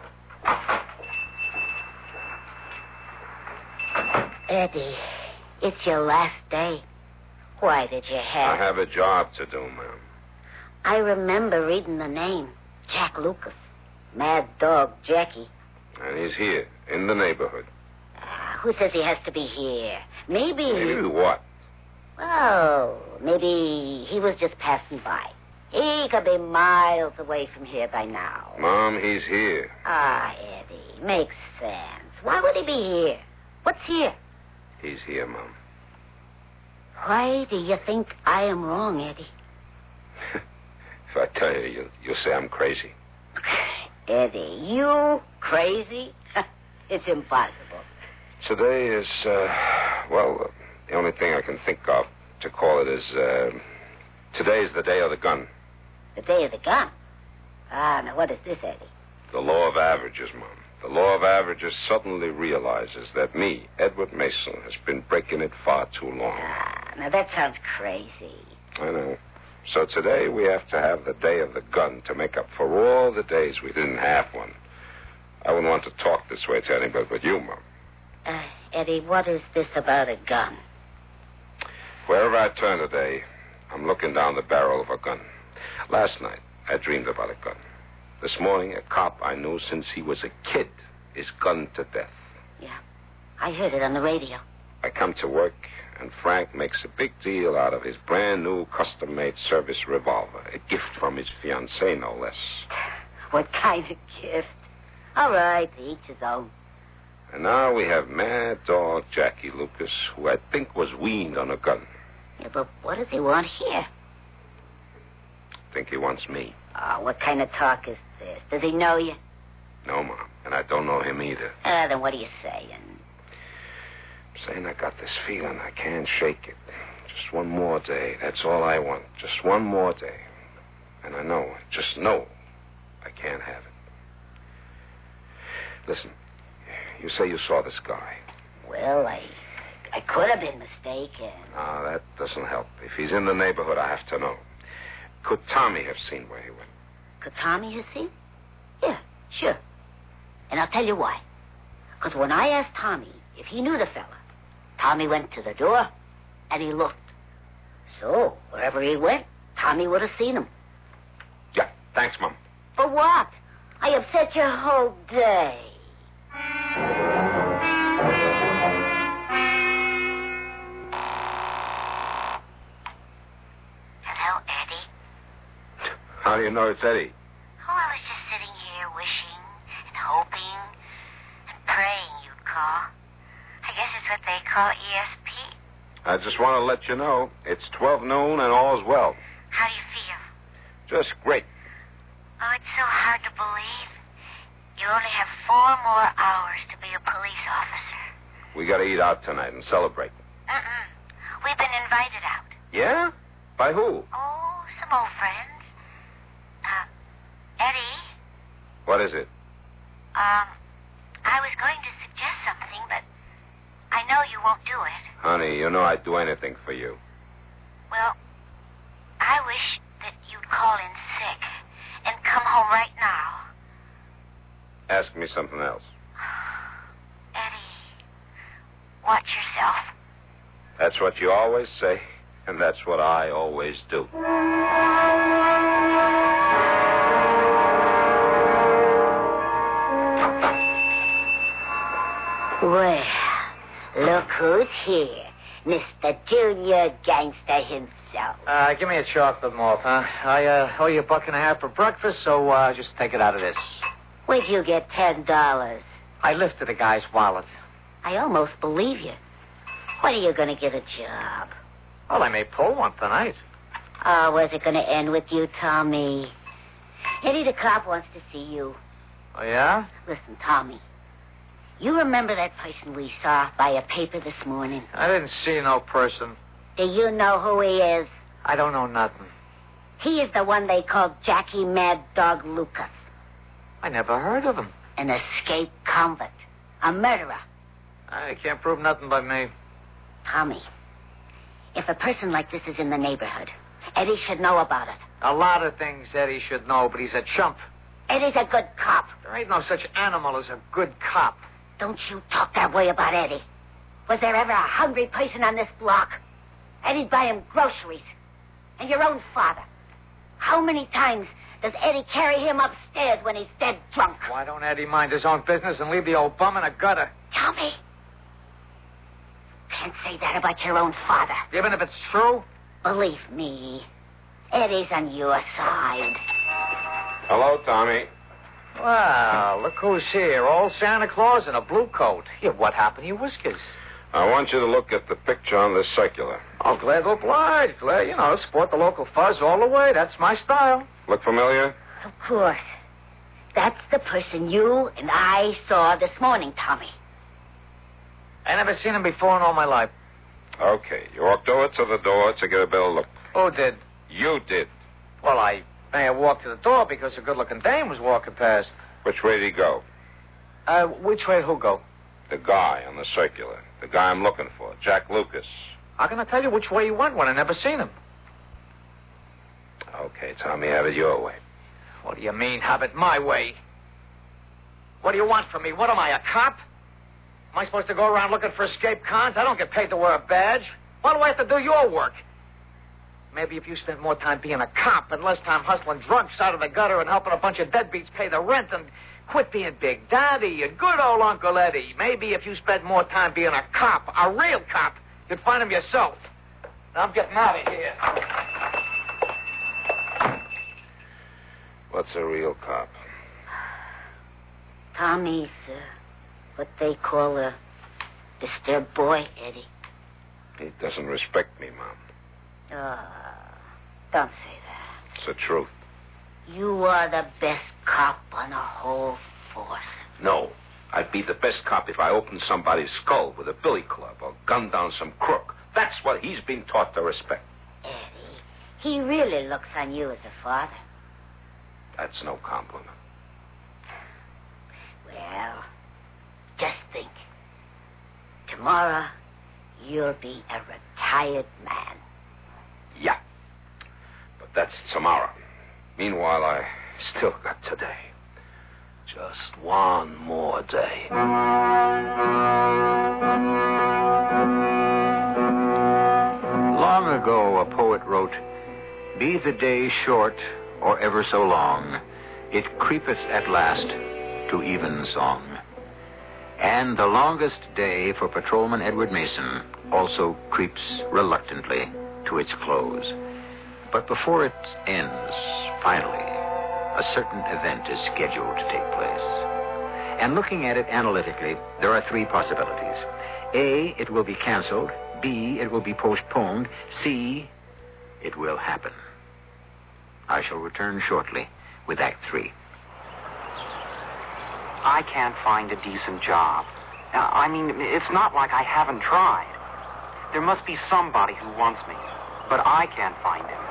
[SPEAKER 20] Eddie, it's your last day. Why did you have...
[SPEAKER 21] I have a job to do, ma'am.
[SPEAKER 20] I remember reading the name. Jack Lucas. Mad Dog Jackie.
[SPEAKER 21] And he's here, in the neighborhood.
[SPEAKER 20] Uh, who says he has to be here? Maybe...
[SPEAKER 21] Maybe what?
[SPEAKER 20] Oh, maybe he was just passing by. He could be miles away from here by now.
[SPEAKER 21] Mom, he's here.
[SPEAKER 20] Ah, Eddie, makes sense. Why would he be here? What's here?
[SPEAKER 21] He's here, Mom.
[SPEAKER 20] Why do you think I am wrong, Eddie?
[SPEAKER 21] If I tell you, you'll, you'll say I'm crazy.
[SPEAKER 20] Eddie, you crazy? It's impossible.
[SPEAKER 21] Today is, uh, well, uh, the only thing I can think of to call it is, uh, today's the day of the gun.
[SPEAKER 20] The day of the gun? Ah, now what is this, Eddie?
[SPEAKER 21] The law of averages, Mom. The law of averages suddenly realizes that me, Edward Mason, has been breaking it far too long.
[SPEAKER 20] Ah, now that sounds crazy.
[SPEAKER 21] I know. So today we have to have the day of the gun to make up for all the days we didn't have one. I wouldn't want to talk this way to anybody but you, Mom.
[SPEAKER 20] Uh, Eddie, what is this about a gun?
[SPEAKER 21] Wherever I turn today, I'm looking down the barrel of a gun. Last night, I dreamed about a gun. This morning, a cop I knew since he was a kid is gunned to death.
[SPEAKER 20] Yeah, I heard it on the radio.
[SPEAKER 21] I come to work, and Frank makes a big deal out of his brand-new custom-made service revolver, a gift from his fiancée, no less.
[SPEAKER 20] What kind of gift? All right, to each his own.
[SPEAKER 21] And now we have Mad Dog Jackie Lucas, who I think was weaned on a gun.
[SPEAKER 20] Yeah, but what does he want here?
[SPEAKER 21] I think he wants me.
[SPEAKER 20] Oh, what kind of talk is this? Does he know you?
[SPEAKER 21] No, Mom, and I don't know him either.
[SPEAKER 20] Uh, then what are you saying?
[SPEAKER 21] I'm saying I got this feeling I can't shake it. Just one more day, that's all I want. Just one more day. And I know, just know, I can't have it. Listen, You say you saw this guy.
[SPEAKER 20] Well, I I could have been mistaken.
[SPEAKER 21] No, that doesn't help. If he's in the neighborhood, I have to know. Could Tommy have seen where he went?
[SPEAKER 20] Could Tommy have seen? Yeah, sure. And I'll tell you why. Because when I asked Tommy if he knew the fella, Tommy went to the door and he looked. So, wherever he went, Tommy would have seen him.
[SPEAKER 21] Yeah, thanks, Mom.
[SPEAKER 20] For what? I upset your whole day.
[SPEAKER 6] Hello, Eddie.
[SPEAKER 21] How do you know it's Eddie?
[SPEAKER 6] Oh, I was just sitting here wishing and hoping and praying you'd call. I guess it's what they call E S P.
[SPEAKER 21] I just want to let you know it's twelve noon and all's well.
[SPEAKER 6] How do you feel?
[SPEAKER 21] Just great.
[SPEAKER 6] Oh, it's so hard to believe. You only have four more hours to be a police officer.
[SPEAKER 21] We got to eat out tonight and celebrate.
[SPEAKER 6] Mm-mm. We've been invited out.
[SPEAKER 21] Yeah? By who?
[SPEAKER 6] Oh, some old friends. Uh, Eddie,
[SPEAKER 21] What is it?
[SPEAKER 6] um, I was going to suggest something, but I know you won't do it.
[SPEAKER 21] Honey, you know I'd do anything for you.
[SPEAKER 6] Well, I wish that you'd call in sick and come home right now.
[SPEAKER 21] Ask me something else.
[SPEAKER 6] Eddie, watch yourself.
[SPEAKER 21] That's what you always say, and that's what I always do.
[SPEAKER 20] Well, look who's here. Mister Junior Gangster himself.
[SPEAKER 22] Uh, give me a chocolate malt, huh? I uh, owe you a buck and a half for breakfast, so uh, just take it out of this.
[SPEAKER 20] Where'd you get ten dollars?
[SPEAKER 22] I lifted a guy's wallet.
[SPEAKER 20] I almost believe you. When are you going to get a job?
[SPEAKER 22] Well, I may pull one tonight.
[SPEAKER 20] Oh, where's it going to end with you, Tommy? Eddie the cop wants to see you.
[SPEAKER 22] Oh, yeah?
[SPEAKER 20] Listen, Tommy. You remember that person we saw by a paper this morning?
[SPEAKER 22] I didn't see no person.
[SPEAKER 20] Do you know who he is?
[SPEAKER 22] I don't know nothing.
[SPEAKER 20] He is the one they called Jackie Mad Dog Lucas.
[SPEAKER 22] I never heard of him.
[SPEAKER 20] An escaped convict. A murderer.
[SPEAKER 22] I can't prove nothing by me.
[SPEAKER 20] Tommy, if a person like this is in the neighborhood, Eddie should know about it.
[SPEAKER 22] A lot of things Eddie should know, but he's a chump.
[SPEAKER 20] Eddie's a good cop.
[SPEAKER 22] There ain't no such animal as a good cop.
[SPEAKER 20] Don't you talk that way about Eddie. Was there ever a hungry person on this block? Eddie'd buy him groceries. And your own father. How many times does Eddie carry him upstairs when he's dead drunk?
[SPEAKER 22] Why don't Eddie mind his own business and leave the old bum in a gutter?
[SPEAKER 20] Tommy, can't say that about your own father.
[SPEAKER 22] Even if it's true?
[SPEAKER 20] Believe me, Eddie's on your side.
[SPEAKER 21] Hello, Tommy.
[SPEAKER 22] Well, look who's here. Old Santa Claus in a blue coat. Yeah, what happened to your whiskers?
[SPEAKER 21] I want you to look at the picture on this circular.
[SPEAKER 22] Oh, glad to oblige. Glad, you know, sport the local fuzz all the way. That's my style.
[SPEAKER 21] Look familiar?
[SPEAKER 20] Of course. That's the person you and I saw this morning, Tommy.
[SPEAKER 22] I never seen him before in all my life.
[SPEAKER 21] Okay, you walked over to the door to get a better look.
[SPEAKER 22] Who did?
[SPEAKER 21] You did.
[SPEAKER 22] Well, I may have walked to the door because a good-looking dame was walking past.
[SPEAKER 21] Which way did he go?
[SPEAKER 22] Uh, which way who go?
[SPEAKER 21] The guy on the circular. The guy I'm looking for, Jack Lucas.
[SPEAKER 22] How can I tell you which way he went when I never seen him?
[SPEAKER 21] Okay, Tommy, have it your way.
[SPEAKER 22] What do you mean, have it my way? What do you want from me? What am I, a cop? Am I supposed to go around looking for escaped cons? I don't get paid to wear a badge. Why do I have to do your work? Maybe if you spent more time being a cop and less time hustling drunks out of the gutter and helping a bunch of deadbeats pay the rent and quit being Big Daddy and good old Uncle Eddie. Maybe if you spent more time being a cop, a real cop, you'd find him yourself. Now I'm getting out of here.
[SPEAKER 21] What's a real cop?
[SPEAKER 20] Tommy's uh, what they call a disturbed boy, Eddie.
[SPEAKER 21] He doesn't respect me, Mom.
[SPEAKER 20] Oh, don't say that.
[SPEAKER 21] It's the truth.
[SPEAKER 20] You are the best cop on the whole force.
[SPEAKER 21] No. I'd be the best cop if I opened somebody's skull with a billy club or gunned down some crook. That's what he's been taught to respect.
[SPEAKER 20] Eddie, he really looks on you as a father.
[SPEAKER 21] That's no compliment.
[SPEAKER 20] Well, just tomorrow, you'll be a retired man.
[SPEAKER 21] Yeah. But that's tomorrow. Meanwhile, I still got today. Just one more day.
[SPEAKER 11] Long ago, a poet wrote, "Be the day short or ever so long, it creepeth at last to evensong." And the longest day for Patrolman Edward Mason also creeps reluctantly to its close. But before it ends, finally, a certain event is scheduled to take place. And looking at it analytically, there are three possibilities. A, it will be canceled. B, it will be postponed. C, it will happen. I shall return shortly with Act Three.
[SPEAKER 2] I can't find a decent job. Uh, I mean, it's not like I haven't tried. There must be somebody who wants me, but I can't find him.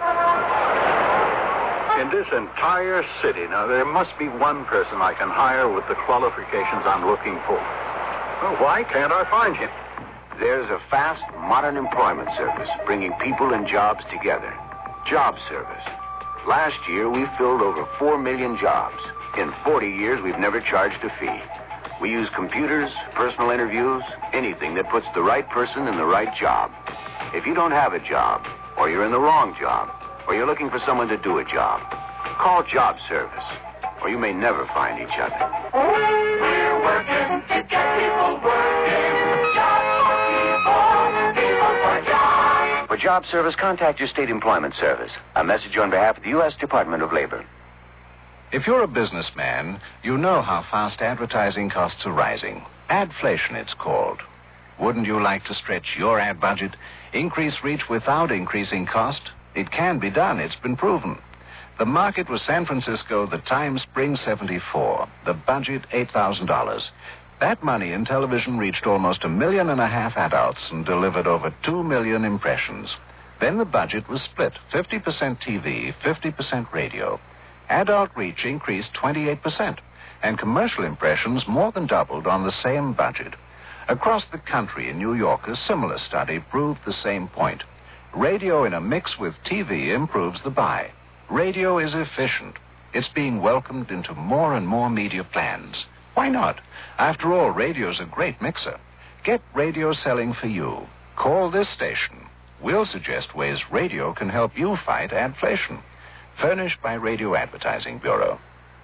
[SPEAKER 10] In this entire city, now, there must be one person I can hire with the qualifications I'm looking for. Well, why can't I find him?
[SPEAKER 14] There's a fast, modern employment service bringing people and jobs together. Job Service. Last year, we filled over four million jobs. In forty years, we've never charged a fee. We use computers, personal interviews, anything that puts the right person in the right job. If you don't have a job, or you're in the wrong job, or you're looking for someone to do a job, call Job Service, or you may never find each other.
[SPEAKER 5] We're working to get people working. Jobs for people, people for jobs.
[SPEAKER 14] For Job Service, contact your state employment service. A message on behalf of the U S Department of Labor.
[SPEAKER 7] If you're a businessman, you know how fast advertising costs are rising. Adflation, it's called. Wouldn't you like to stretch your ad budget, increase reach without increasing cost? It can be done. It's been proven. The market was San Francisco, the time spring seventy-four. The budget, eight thousand dollars. That money in television reached almost a million and a half adults and delivered over two million impressions. Then the budget was split, fifty percent T V, fifty percent radio. Adult reach increased twenty-eight percent, and commercial impressions more than doubled on the same budget. Across the country in New York, a similar study proved the same point. Radio in a mix with T V improves the buy. Radio is efficient. It's being welcomed into more and more media plans. Why not? After all, radio's a great mixer. Get radio selling for you. Call this station. We'll suggest ways radio can help you fight adflation. Furnished by Radio Advertising Bureau.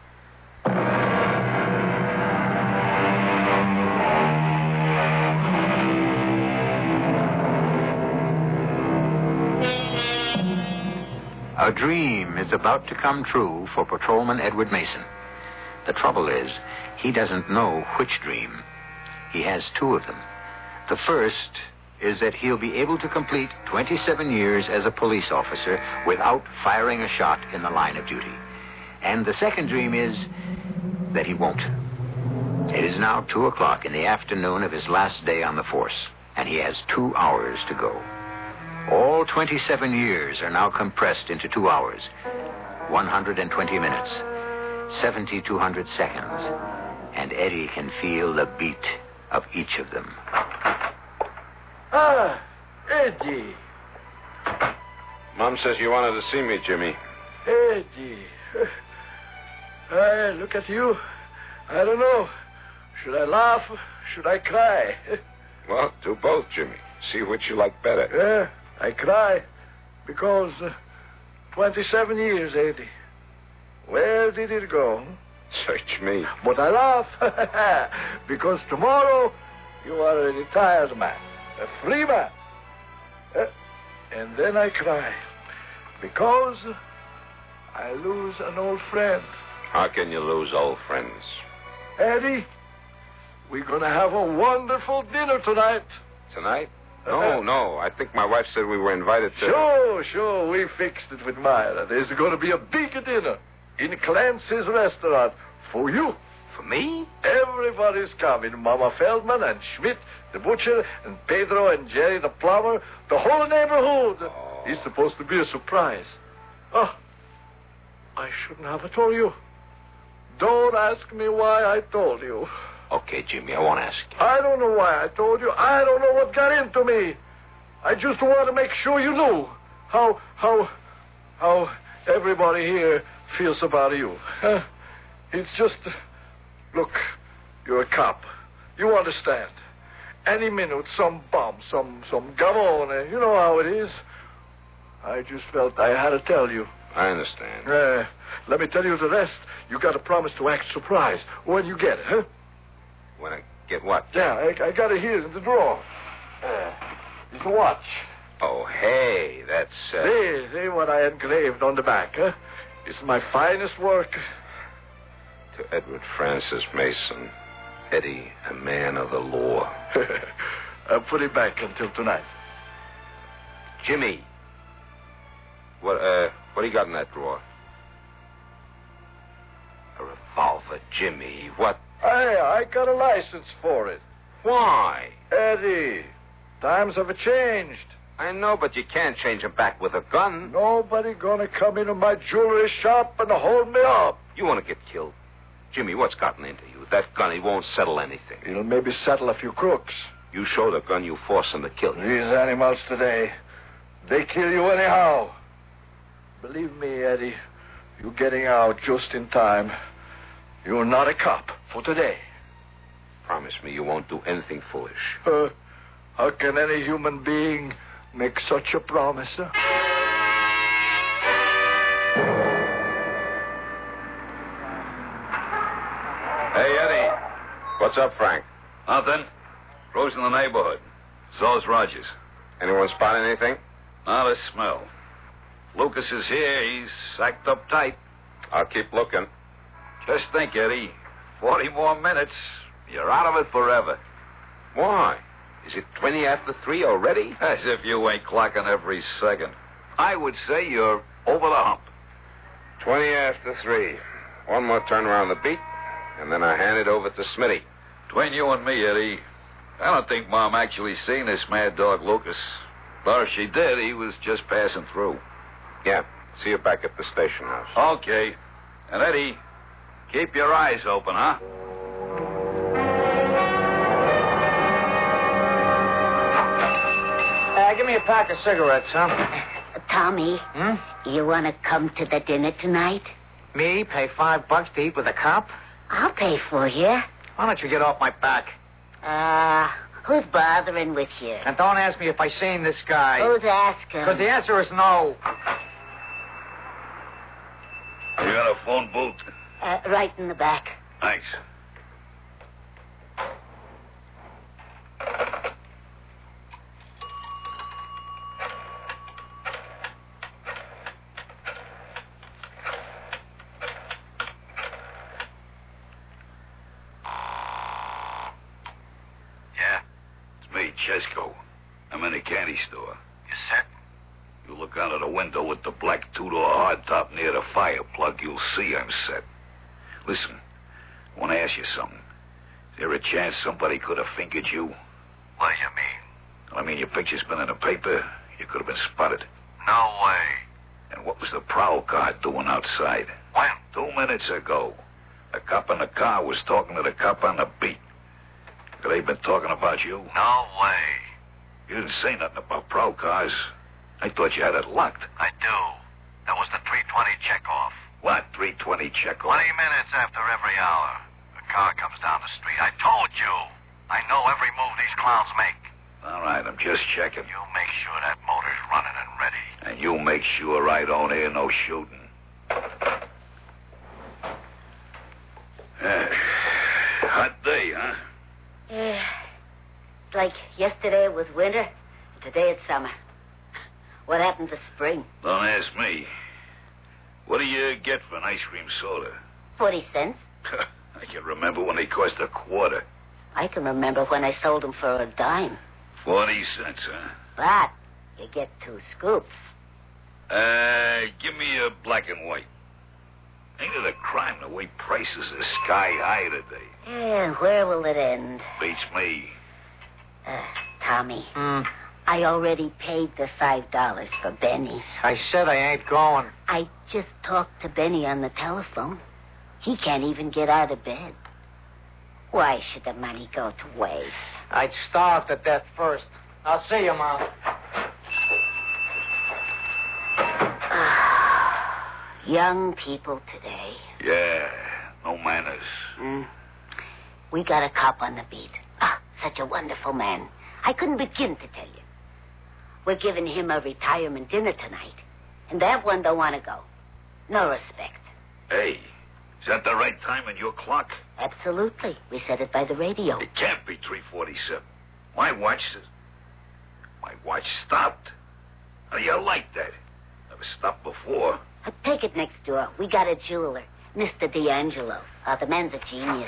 [SPEAKER 11] A dream is about to come true for Patrolman Edward Mason. The trouble is, he doesn't know which dream. He has two of them. The first is that he'll be able to complete twenty-seven years as a police officer without firing a shot in the line of duty. And the second dream is that he won't. It is now two o'clock in the afternoon of his last day on the force, and he has two hours to go. All twenty-seven years are now compressed into two hours, one hundred twenty minutes, seven thousand two hundred seconds, and Eddie can feel the beat of each of them.
[SPEAKER 8] Ah, Eddie.
[SPEAKER 21] Mom says you wanted to see me, Jimmy.
[SPEAKER 8] Eddie. I look at you. I don't know. Should I laugh? Should I cry?
[SPEAKER 21] Well, do both, Jimmy. See which you like better.
[SPEAKER 8] Yeah, I cry. Because uh, twenty-seven years, Eddie. Where did it go?
[SPEAKER 21] Search me.
[SPEAKER 8] But I laugh. Because tomorrow you are a retired man. A free man. Uh, and then I cry. Because I lose an old friend.
[SPEAKER 21] How can you lose old friends?
[SPEAKER 8] Eddie, we're going to have a wonderful dinner tonight.
[SPEAKER 21] Tonight? No, no. I think my wife said we were invited to...
[SPEAKER 8] Sure, sure. We fixed it with Myra. There's going to be a big dinner in Clancy's restaurant for you.
[SPEAKER 21] For me?
[SPEAKER 8] Everybody's coming. Mama Feldman and Schmidt, the butcher, and Pedro and Jerry, the plumber. The whole neighborhood. Oh. It's supposed to be a surprise. Oh, I shouldn't have told you. Don't ask me why I told you.
[SPEAKER 21] Okay, Jimmy, I won't ask you.
[SPEAKER 8] I don't know why I told you. I don't know what got into me. I just want to make sure you knew how, how, how everybody here feels about you. Huh? It's just, look, you're a cop. You understand. Any minute, some bomb, some, some gamone, you know how it is. I just felt I had to tell you.
[SPEAKER 21] I understand.
[SPEAKER 8] Uh, let me tell you the rest. You got to promise to act surprised when you get it, huh?
[SPEAKER 21] When I get what?
[SPEAKER 8] Yeah, I, I got it here in the drawer. Uh, it's a watch.
[SPEAKER 21] Oh, hey, that's... Uh...
[SPEAKER 8] See, see what I engraved on the back, huh? It's my finest work.
[SPEAKER 21] To Edward Francis Mason, Eddie, a man of the law.
[SPEAKER 8] I'll put it back until tonight.
[SPEAKER 21] Jimmy. What, uh, what do you got in that drawer? A revolver, Jimmy. What?
[SPEAKER 8] Hey, I got a license for it.
[SPEAKER 21] Why?
[SPEAKER 8] Eddie, times have changed.
[SPEAKER 21] I know, but you can't change him back with a gun.
[SPEAKER 8] Nobody gonna come into my jewelry shop and hold me up.
[SPEAKER 21] You want to get killed? Jimmy, what's gotten into you? That gun, it won't settle anything.
[SPEAKER 8] It'll maybe settle a few crooks.
[SPEAKER 21] You show the gun, you force them to kill you.
[SPEAKER 8] These animals today, they kill you anyhow. Believe me, Eddie, you're getting out just in time. You're not a cop for today.
[SPEAKER 21] Promise me you won't do anything foolish.
[SPEAKER 8] Uh, how can any human being make such a promise? Huh?
[SPEAKER 13] Hey, Eddie.
[SPEAKER 21] What's up, Frank?
[SPEAKER 13] Nothing. Rose in the neighborhood. So's Rogers.
[SPEAKER 21] Anyone spot anything?
[SPEAKER 13] Not a smell. Lucas is here. He's sacked up tight.
[SPEAKER 21] I'll keep looking.
[SPEAKER 13] Just think, Eddie. Forty more minutes. You're out of it forever.
[SPEAKER 21] Why? Is it twenty after three already?
[SPEAKER 13] As if you ain't clocking every second. I would say you're over the hump.
[SPEAKER 21] Twenty after three. One more turn around the beat, and then I hand it over to Smitty.
[SPEAKER 13] Between you and me, Eddie, I don't think Mom actually seen this mad dog Lucas. Or if she did, he was just passing through.
[SPEAKER 21] Yeah. See you back at the station house.
[SPEAKER 13] Okay. And Eddie, keep your eyes open, huh?
[SPEAKER 22] Uh, give me a pack of cigarettes, huh?
[SPEAKER 20] Tommy,
[SPEAKER 22] Hmm?
[SPEAKER 20] you want to come to the dinner tonight?
[SPEAKER 22] Me pay five bucks to eat with a cop?
[SPEAKER 20] I'll pay for you.
[SPEAKER 22] Why don't you get off my back?
[SPEAKER 20] Uh, who's bothering with you?
[SPEAKER 22] And don't ask me if I seen this guy.
[SPEAKER 20] Who's asking?
[SPEAKER 22] Because the answer is no.
[SPEAKER 13] You got a phone booth?
[SPEAKER 20] Uh, right in the back.
[SPEAKER 13] Thanks. Yeah, it's me, Chesco. I'm in a candy store. You set? You look out of the window with the black two-door hardtop near the fire plug, you'll see I'm set. Listen, I want to ask you something. Is there a chance somebody could have fingered you? What do you mean? I mean, your picture's been in the paper. You could have been spotted. No way. And what was the prowl car doing outside? When? Two minutes ago. The cop in the car was talking to the cop on the beat. Could they been talking about you? No way. You didn't say nothing about prowl cars. I thought you had it locked. I do. That was the three twenty checkoff. What three twenty checkoff? twenty minutes after every hour. A car comes down the street. I told you. I know every move these clowns make. All right, I'm just checking. You make sure that motor's running and ready. And you make sure I don't hear no shooting. Uh, hot day, huh?
[SPEAKER 20] Yeah. It's like yesterday was winter, and today it's summer. What happened to spring?
[SPEAKER 13] Don't ask me. What do you get for an ice cream soda?
[SPEAKER 20] Forty cents.
[SPEAKER 13] I can remember when they cost a quarter.
[SPEAKER 20] I can remember when I sold them for a dime.
[SPEAKER 13] Forty cents, huh?
[SPEAKER 20] But you get two scoops.
[SPEAKER 13] Uh, give me a black and white. Ain't it a crime the way prices are sky high today?
[SPEAKER 20] Yeah, where will it end?
[SPEAKER 13] Beats me.
[SPEAKER 20] Uh, Tommy.
[SPEAKER 22] Hmm.
[SPEAKER 20] I already paid the five dollars for Benny.
[SPEAKER 22] I said I ain't going.
[SPEAKER 20] I just talked to Benny on the telephone. He can't even get out of bed. Why should the money go to waste?
[SPEAKER 22] I'd starve to death first. I'll see you, Mom.
[SPEAKER 20] Young people today.
[SPEAKER 13] Yeah, no manners.
[SPEAKER 20] Mm. We got a cop on the beat. Ah, such a wonderful man. I couldn't begin to tell you. We're giving him a retirement dinner tonight. And that one don't want to go. No respect.
[SPEAKER 13] Hey, is that the right time on your clock?
[SPEAKER 20] Absolutely. We said it by the radio.
[SPEAKER 13] It can't be three forty-seven. My watch says... My watch stopped. How do you like that? Never stopped before.
[SPEAKER 20] Uh, take it next door. We got a jeweler, Mister D'Angelo. Oh, the man's a genius.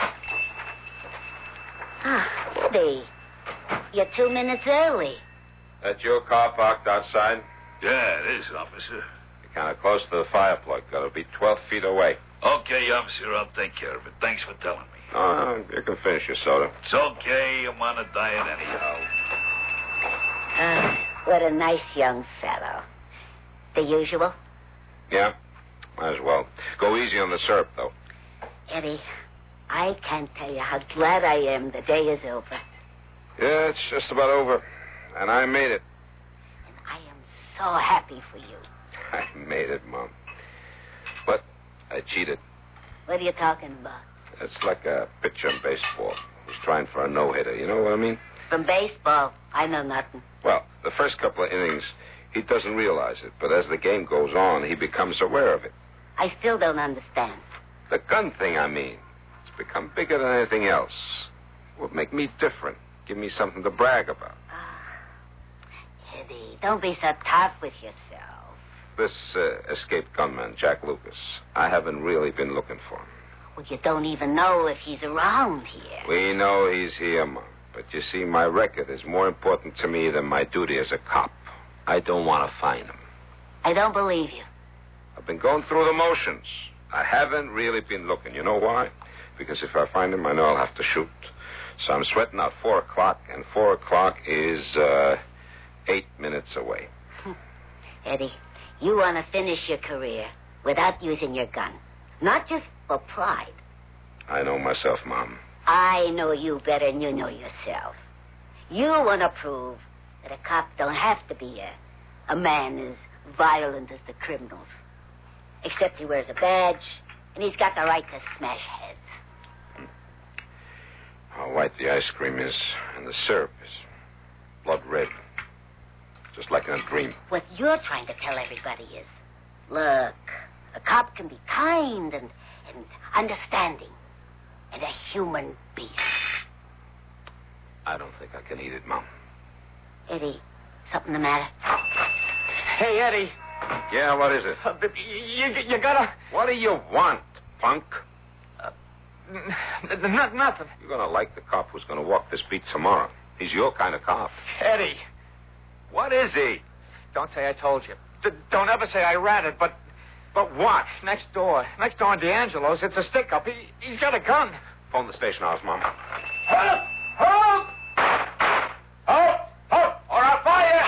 [SPEAKER 20] Ah, Eddie. You're two minutes early.
[SPEAKER 21] That your car parked outside?
[SPEAKER 13] Yeah, it is, officer.
[SPEAKER 21] You're kind of close to the fire plug. Got to be twelve feet away.
[SPEAKER 13] Okay, officer, I'll take care of it. Thanks for telling me.
[SPEAKER 21] Oh, you can finish your soda.
[SPEAKER 13] It's okay. I'm on a diet anyhow.
[SPEAKER 20] Ah, what a nice young fellow. The usual?
[SPEAKER 21] Yeah, might as well. Go easy on the syrup, though.
[SPEAKER 20] Eddie, I can't tell you how glad I am the day is over.
[SPEAKER 21] Yeah, it's just about over. And I made it.
[SPEAKER 20] And I am so happy for you.
[SPEAKER 21] I made it, Mom. But I cheated.
[SPEAKER 20] What are you talking about?
[SPEAKER 21] It's like a pitcher in baseball who's trying for a no-hitter. You know what I mean?
[SPEAKER 20] From baseball, I know nothing.
[SPEAKER 21] Well, the first couple of innings, he doesn't realize it. But as the game goes on, he becomes aware of it.
[SPEAKER 20] I still don't understand.
[SPEAKER 21] The gun thing, I mean. It's become bigger than anything else. It would make me different. Give me something to brag about.
[SPEAKER 20] Ah, Eddie, don't be so tough with yourself.
[SPEAKER 21] This uh, escaped gunman, Jack Lucas, I haven't really been looking for him.
[SPEAKER 20] Well, you don't even know if he's around here.
[SPEAKER 21] We know he's here, Mom. But you see, my record is more important to me than my duty as a cop. I don't want to find him.
[SPEAKER 20] I don't believe you.
[SPEAKER 21] I've been going through the motions. I haven't really been looking. You know why? Because if I find him, I know I'll have to shoot. So I'm sweating out four o'clock, and four o'clock is uh, eight minutes away.
[SPEAKER 20] Eddie, you want to finish your career without using your gun. Not just for pride.
[SPEAKER 21] I know myself, Mom.
[SPEAKER 20] I know you better than you know yourself. You want to prove that a cop don't have to be a, a man as violent as the criminals. Except he wears a badge, and he's got the right to smash heads.
[SPEAKER 21] How white the ice cream is, and the syrup is blood red. Just like in a dream.
[SPEAKER 20] What you're trying to tell everybody is, look, a cop can be kind and, and understanding, and a human being.
[SPEAKER 21] I don't think I can eat it, Mom.
[SPEAKER 20] Eddie, something the matter?
[SPEAKER 22] Hey, Eddie.
[SPEAKER 21] Yeah, what is it?
[SPEAKER 22] Uh, you, you, you gotta...
[SPEAKER 21] What do you want, punk?
[SPEAKER 22] Uh, n- n- nothing.
[SPEAKER 21] You're gonna like the cop who's gonna walk this beat tomorrow. He's your kind of cop.
[SPEAKER 22] Eddie.
[SPEAKER 21] What is he?
[SPEAKER 22] Don't say I told you. D- don't ever say I ratted, but...
[SPEAKER 21] But what?
[SPEAKER 22] Next door. Next door on D'Angelo's. It's a stick-up. He, he's got a gun.
[SPEAKER 21] Phone the station house, Mom.
[SPEAKER 22] Help! Help! Help! Help! Or I'll fire!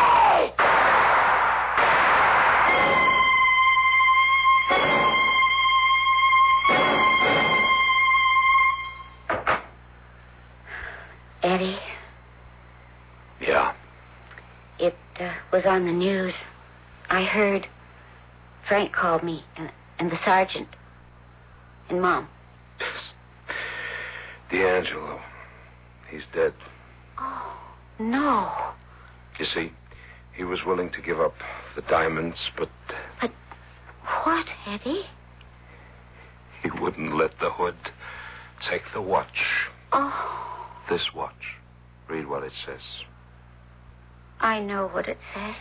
[SPEAKER 20] Eddie?
[SPEAKER 21] Yeah?
[SPEAKER 20] It uh, was on the news. I heard. Frank called me, and, and the sergeant. And Mom.
[SPEAKER 21] D'Angelo. He's dead.
[SPEAKER 20] Oh, no.
[SPEAKER 21] You see, he was willing to give up the diamonds, but...
[SPEAKER 20] But what, Eddie?
[SPEAKER 21] He wouldn't let the hood take the watch.
[SPEAKER 20] Oh.
[SPEAKER 21] This watch. Read what it says.
[SPEAKER 20] I know what it says.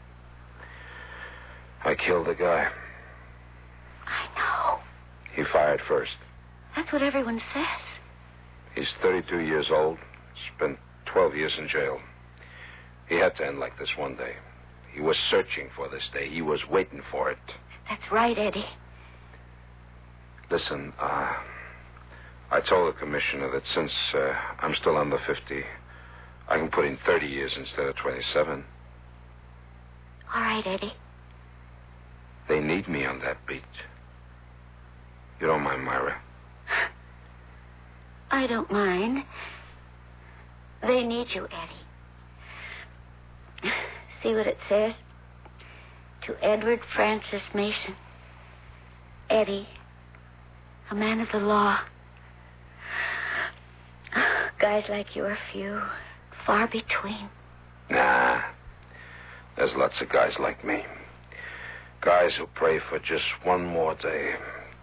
[SPEAKER 21] I killed the guy.
[SPEAKER 20] I know.
[SPEAKER 21] He fired first.
[SPEAKER 20] That's what everyone says.
[SPEAKER 21] He's thirty-two years old. Spent twelve years in jail. He had to end like this one day. He was searching for this day. He was waiting for it.
[SPEAKER 20] That's right, Eddie.
[SPEAKER 21] Listen, uh, I told the commissioner that since uh, I'm still under fifty, I can put in thirty years instead of twenty-seven.
[SPEAKER 20] All right, Eddie.
[SPEAKER 21] They need me on that beat. You don't mind, Myra?
[SPEAKER 20] I don't mind. They need you, Eddie. See what it says? To Edward Francis Mason. Eddie, a man of the law. Guys like you are few, far between.
[SPEAKER 21] Nah. There's lots of guys like me. Guys who pray for just one more day.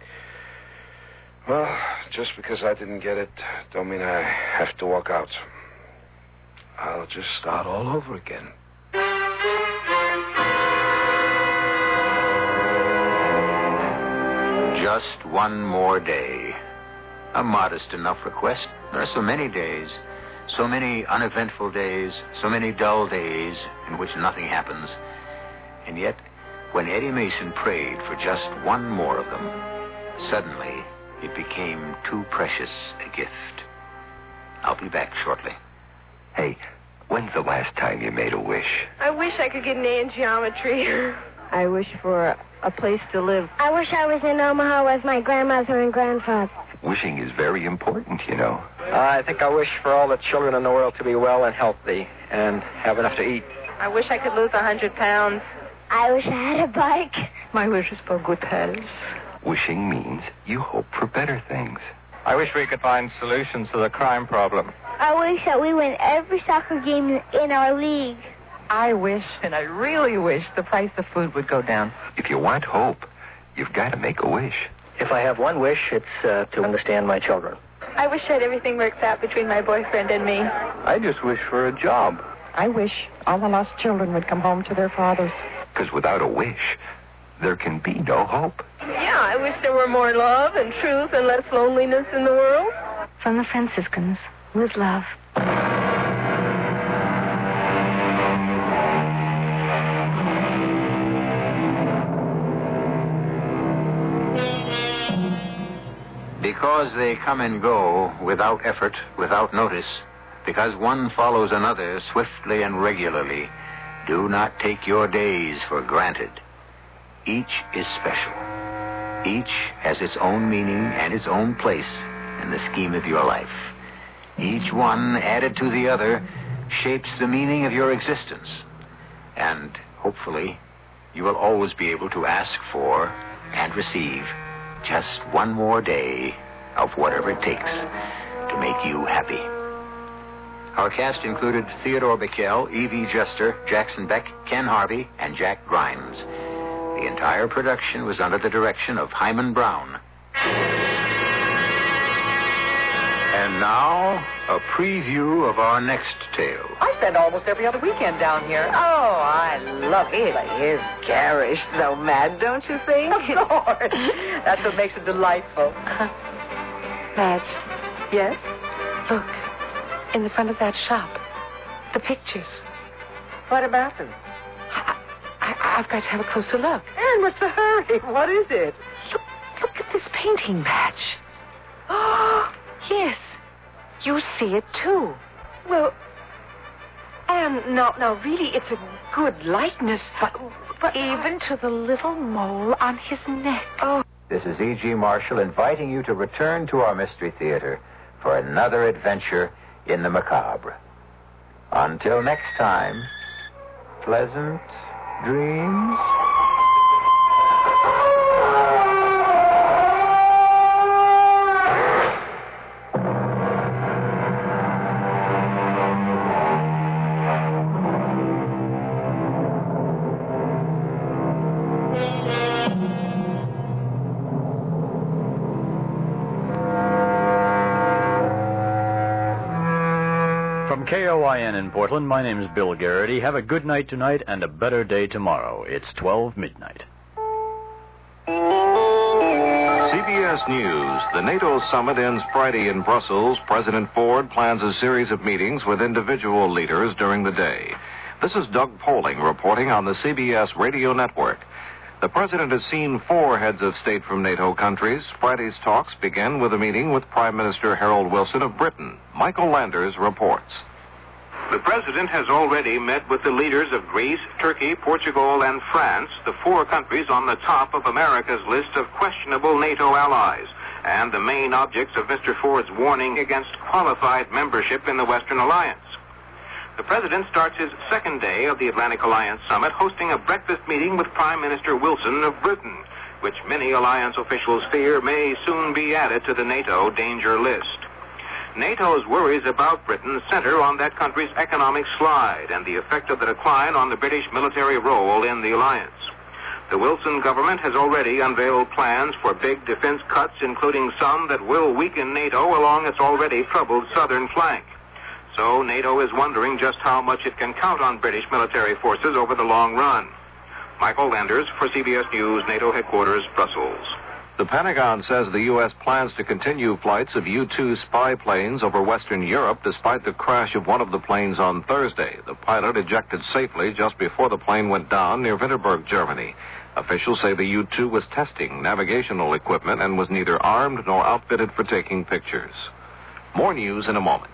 [SPEAKER 21] Well, just because I didn't get it, don't mean I have to walk out. I'll just start all over again.
[SPEAKER 11] Just one more day. A modest enough request. There are so many days, so many uneventful days, so many dull days in which nothing happens. And yet, when Eddie Mason prayed for just one more of them, suddenly it became too precious a gift. I'll be back shortly.
[SPEAKER 16] Hey, when's the last time you made a wish?
[SPEAKER 1] I wish I could get an A in geometry. I wish for a place to live.
[SPEAKER 3] I wish I was in Omaha with my grandmother and grandfather.
[SPEAKER 16] Wishing is very important, you know.
[SPEAKER 15] Uh, I think I wish for all the children in the world to be well and healthy and have enough to eat.
[SPEAKER 1] I wish I could lose a hundred pounds.
[SPEAKER 3] I wish I had a bike.
[SPEAKER 1] My wish is for good health.
[SPEAKER 16] Wishing means you hope for better things.
[SPEAKER 15] I wish we could find solutions to the crime problem.
[SPEAKER 3] I wish that we win every soccer game in our league.
[SPEAKER 1] I wish, and I really wish, the price of food would go down.
[SPEAKER 16] If you want hope, you've got to make a wish.
[SPEAKER 15] If I have one wish, it's uh, to understand my children.
[SPEAKER 1] I wish that everything works out between my boyfriend and me.
[SPEAKER 16] I just wish for a job.
[SPEAKER 1] I wish all the lost children would come home to their fathers.
[SPEAKER 16] Because without a wish, there can be no hope.
[SPEAKER 1] Yeah, I wish there were more love and truth and less loneliness in the world.
[SPEAKER 17] From the Franciscans, with love.
[SPEAKER 11] Because they come and go without effort, without notice, because one follows another swiftly and regularly, do not take your days for granted. Each is special. Each has its own meaning and its own place in the scheme of your life. Each one, added to the other, shapes the meaning of your existence. And hopefully, you will always be able to ask for and receive just one more day of whatever it takes to make you happy. Our cast included Theodore Bickel, Evie Juster, Jackson Beck, Ken Harvey, and Jack Grimes. The entire production was under the direction of Hyman Brown. And now, a preview of our next tale.
[SPEAKER 1] I spend almost every other weekend down here. Oh, I love it. It is garish, though mad, don't you think? Of course. That's what makes it delightful.
[SPEAKER 17] Madge.
[SPEAKER 1] Yes?
[SPEAKER 17] Look, in the front of that shop. The pictures.
[SPEAKER 1] What about them?
[SPEAKER 17] I, I, I've got to have a closer look.
[SPEAKER 1] Anne, what's the hurry? What is it?
[SPEAKER 17] Look, look at this painting, Madge. Oh, yes. You see it, too.
[SPEAKER 1] Well, Anne, no, no, really, it's a good likeness. But, but
[SPEAKER 17] even to the little mole on his neck.
[SPEAKER 1] Oh.
[SPEAKER 11] This is E G. Marshall inviting you to return to our Mystery Theater for another adventure in the macabre. Until next time, pleasant dreams.
[SPEAKER 9] From K O I N in Portland, my name is Bill Garrity. Have a good night tonight and a better day tomorrow. It's twelve midnight.
[SPEAKER 7] C B S News. The NATO summit ends Friday in Brussels. President Ford plans a series of meetings with individual leaders during the day. This is Doug Poling reporting on the C B S radio network. The president has seen four heads of state from NATO countries. Friday's talks begin with a meeting with Prime Minister Harold Wilson of Britain. Michael Landers reports.
[SPEAKER 12] The president has already met with the leaders of Greece, Turkey, Portugal, and France, the four countries on the top of America's list of questionable NATO allies. and the main objects of Mister Ford's warning against qualified membership in the Western Alliance. The president starts his second day of the Atlantic Alliance Summit hosting a breakfast meeting with Prime Minister Wilson of Britain, which many alliance officials fear may soon be added to the NATO danger list. NATO's worries about Britain center on that country's economic slide and the effect of the decline on the British military role in the alliance. The Wilson government has already unveiled plans for big defense cuts, including some that will weaken NATO along its already troubled southern flank. So NATO is wondering just how much it can count on British military forces over the long run. Michael Landers for C B S News, NATO headquarters, Brussels.
[SPEAKER 18] The Pentagon says the U S plans to continue flights of U two spy planes over Western Europe despite the crash of one of the planes on Thursday. The pilot ejected safely just before the plane went down near Winterberg, Germany. Officials say the U two was testing navigational equipment and was neither armed nor outfitted for taking pictures. More news in a moment.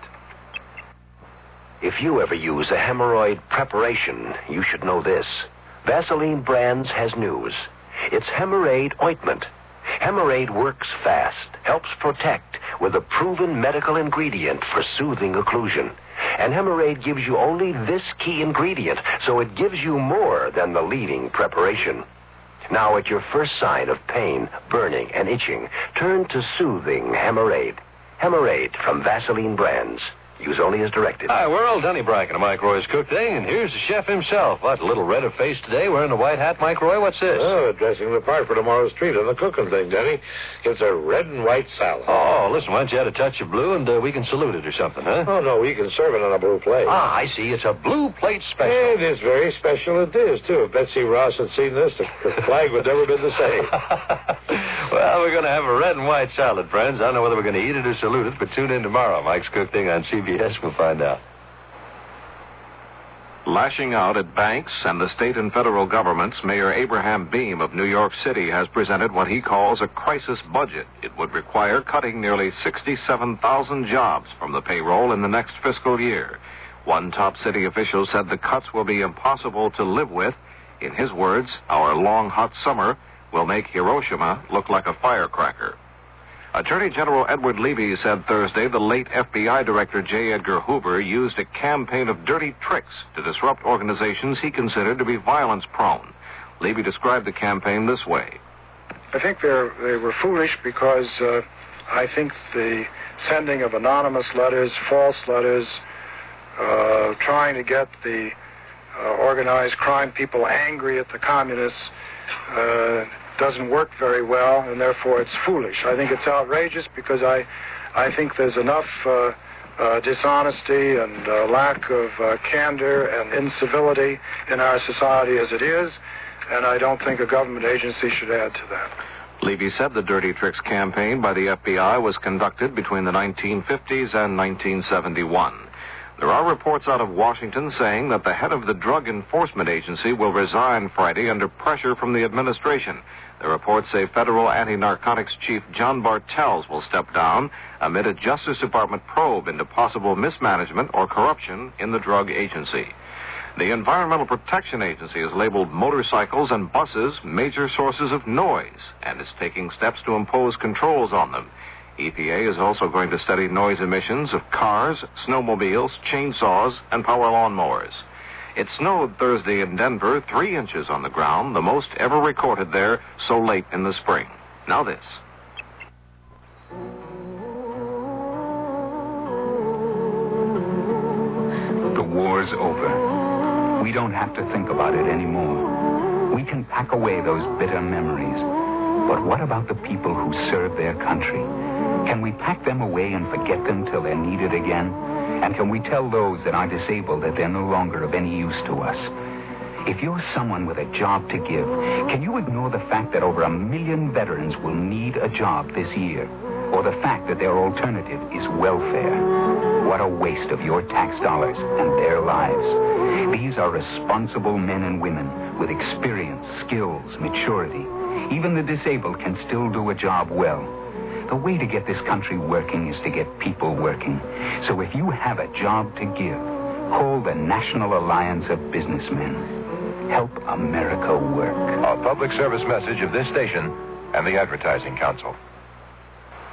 [SPEAKER 14] If you ever use a hemorrhoid preparation, you should know this. Vaseline Brands has news. It's Hemorrhoid Ointment. Hemorrhoid works fast, helps protect with a proven medical ingredient for soothing occlusion. And Hemorrhoid gives you only this key ingredient, so it gives you more than the leading preparation. Now, at your first sign of pain, burning, and itching, turn to soothing Hemorrhoid. Hemorrhoid from Vaseline Brands. Use only as directed.
[SPEAKER 19] Hi, world. Denny Bracken of Mike Roy's Cook Thing, and here's the chef himself. What, a little red of face today, wearing the white hat, Mike Roy? What's this?
[SPEAKER 8] Oh, dressing the part for tomorrow's treat on the cooking thing, Denny. It's a red and white salad.
[SPEAKER 19] Oh, listen, why don't you add a touch of blue, and uh, we can salute it or something, huh?
[SPEAKER 8] Oh, no, we can serve it on a blue plate.
[SPEAKER 19] Ah, I see. It's a blue plate special.
[SPEAKER 8] It is very special, it is, too. If Betsy Ross had seen this, the flag would never been the same.
[SPEAKER 19] Well, we're going to have a red and white salad, friends. I don't know whether we're going to eat it or salute it, but tune in tomorrow. Mike's Cook Thing on C B S. We'll find out.
[SPEAKER 18] Lashing out at banks and the state and federal governments, Mayor Abraham Beame of New York City has presented what he calls a crisis budget. It would require cutting nearly sixty-seven thousand jobs from the payroll in the next fiscal year. One top city official said the cuts will be impossible to live with. In his words, our long, hot summer will make Hiroshima look like a firecracker. Attorney General Edward Levy said Thursday the late F B I Director J. Edgar Hoover used a campaign of dirty tricks to disrupt organizations he considered to be violence-prone. Levy described the campaign this way.
[SPEAKER 23] I think they're, they were foolish because uh, I think the sending of anonymous letters, false letters, uh, trying to get the uh, organized crime people angry at the communists uh, doesn't work very well, and therefore it's foolish. I think it's outrageous because I, I think there's enough uh, uh, dishonesty and uh, lack of uh, candor and incivility in our society as it is, and I don't think a government agency should add to that.
[SPEAKER 18] Levy said the Dirty Tricks campaign by the F B I was conducted between the nineteen fifties and nineteen seventy-one. There are reports out of Washington saying that the head of the Drug Enforcement Agency will resign Friday under pressure from the administration. The reports say federal anti-narcotics chief John Bartels will step down amid a Justice Department probe into possible mismanagement or corruption in the drug agency. The Environmental Protection Agency has labeled motorcycles and buses major sources of noise and is taking steps to impose controls on them. E P A is also going to study noise emissions of cars, snowmobiles, chainsaws, and power lawnmowers. It snowed Thursday in Denver, three inches on the ground, the most ever recorded there so late in the spring. Now this.
[SPEAKER 24] The war's over. We don't have to think about it anymore. We can pack away those bitter memories. But what about the people who serve their country? Can we pack them away and forget them till they're needed again? And can we tell those that are disabled that they're no longer of any use to us? If you're someone with a job to give, can you ignore the fact that over a million veterans will need a job this year? Or the fact that their alternative is welfare? What a waste of your tax dollars and their lives. These are responsible men and women with experience, skills, maturity. Even the disabled can still do a job well. The way to get this country working is to get people working. So if you have a job to give, call the National Alliance of Businessmen. Help America work.
[SPEAKER 16] A public service message of this station and the Advertising Council.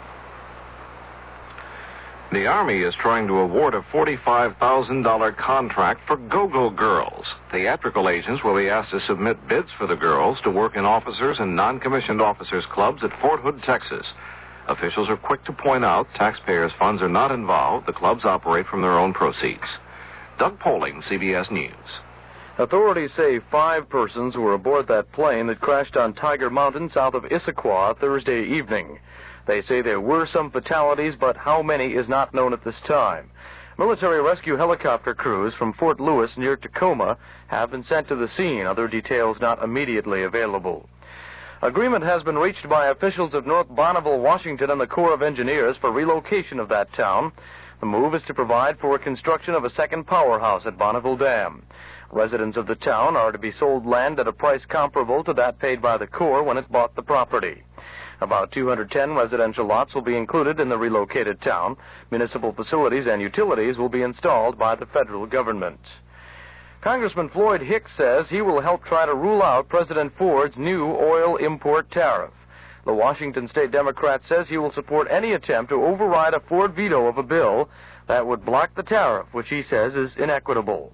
[SPEAKER 18] The Army is trying to award a forty-five thousand dollars contract for Go-Go Girls. Theatrical agents will be asked to submit bids for the girls to work in officers and non-commissioned officers clubs at Fort Hood, Texas. Officials are quick to point out taxpayers' funds are not involved. The clubs operate from their own proceeds. Doug Poling, C B S News.
[SPEAKER 2] Authorities say five persons were aboard that plane that crashed on Tiger Mountain south of Issaquah Thursday evening. They say there were some fatalities, but how many is not known at this time. Military rescue helicopter crews from Fort Lewis near Tacoma have been sent to the scene. Other details not immediately available. Agreement has been reached by officials of North Bonneville, Washington, and the Corps of Engineers for relocation of that town. The move is to provide for construction of a second powerhouse at Bonneville Dam. Residents of the town are to be sold land at a price comparable to that paid by the Corps when it bought the property. About two hundred ten residential lots will be included in the relocated town. Municipal facilities and utilities will be installed by the federal government. Congressman Floyd Hicks says he will help try to rule out President Ford's new oil import tariff. The Washington State Democrat says he will support any attempt to override a Ford veto of a bill that would block the tariff, which he says is inequitable.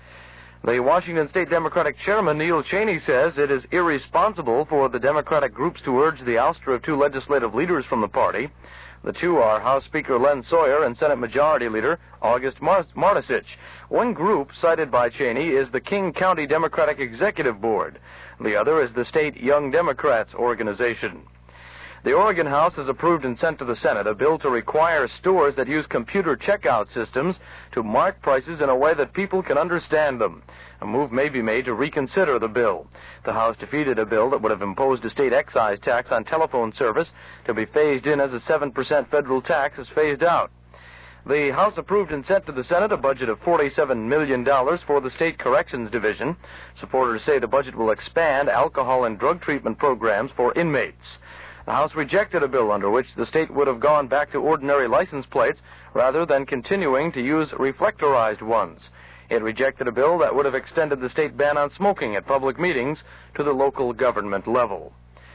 [SPEAKER 2] The Washington State Democratic Chairman, Neil Cheney, says it is irresponsible for the Democratic groups to urge the ouster of two legislative leaders from the party. The two are House Speaker Len Sawyer and Senate Majority Leader August Mart- Martisich. One group cited by Cheney is the King County Democratic Executive Board. The other is the State Young Democrats Organization. The Oregon House has approved and sent to the Senate a bill to require stores that use computer checkout systems to mark prices in a way that people can understand them. A move may be made to reconsider the bill. The House defeated a bill that would have imposed a state excise tax on telephone service to be phased in as a seven percent federal tax is phased out. The House approved and sent to the Senate a budget of forty-seven million dollars for the State Corrections Division. Supporters say the budget will expand alcohol and drug treatment programs for inmates. The House rejected a bill under which the state would have gone back to ordinary license plates rather than continuing to use reflectorized ones. It rejected a bill that would have extended the state ban on smoking at public meetings to the local government level.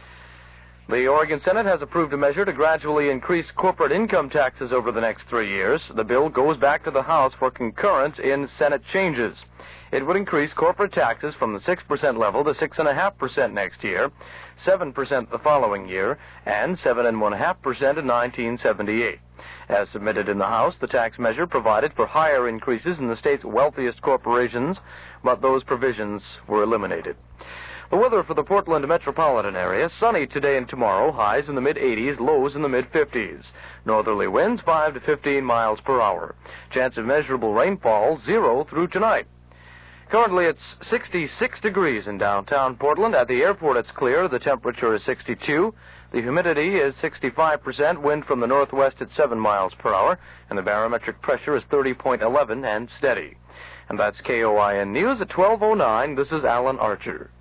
[SPEAKER 2] The Oregon Senate has approved a measure to gradually increase corporate income taxes over the next three years. The bill goes back to the House for concurrence in Senate changes. It would increase corporate taxes from the six percent level to six point five percent next year, seven percent the following year, and seven point five percent in nineteen seventy-eight. As submitted in the House, the tax measure provided for higher increases in the state's wealthiest corporations, but those provisions were eliminated. The weather for the Portland metropolitan area, sunny today and tomorrow, highs in the mid-eighties, lows in the mid-fifties. Northerly winds five to fifteen miles per hour. Chance of measurable rainfall, zero through tonight. Currently, it's sixty-six degrees in downtown Portland. At the airport, it's clear. The temperature is sixty-two. The humidity is sixty-five percent. Wind from the northwest at seven miles per hour. And the barometric pressure is thirty point one one and steady. And that's K O I N News at twelve oh nine. This is Alan Archer.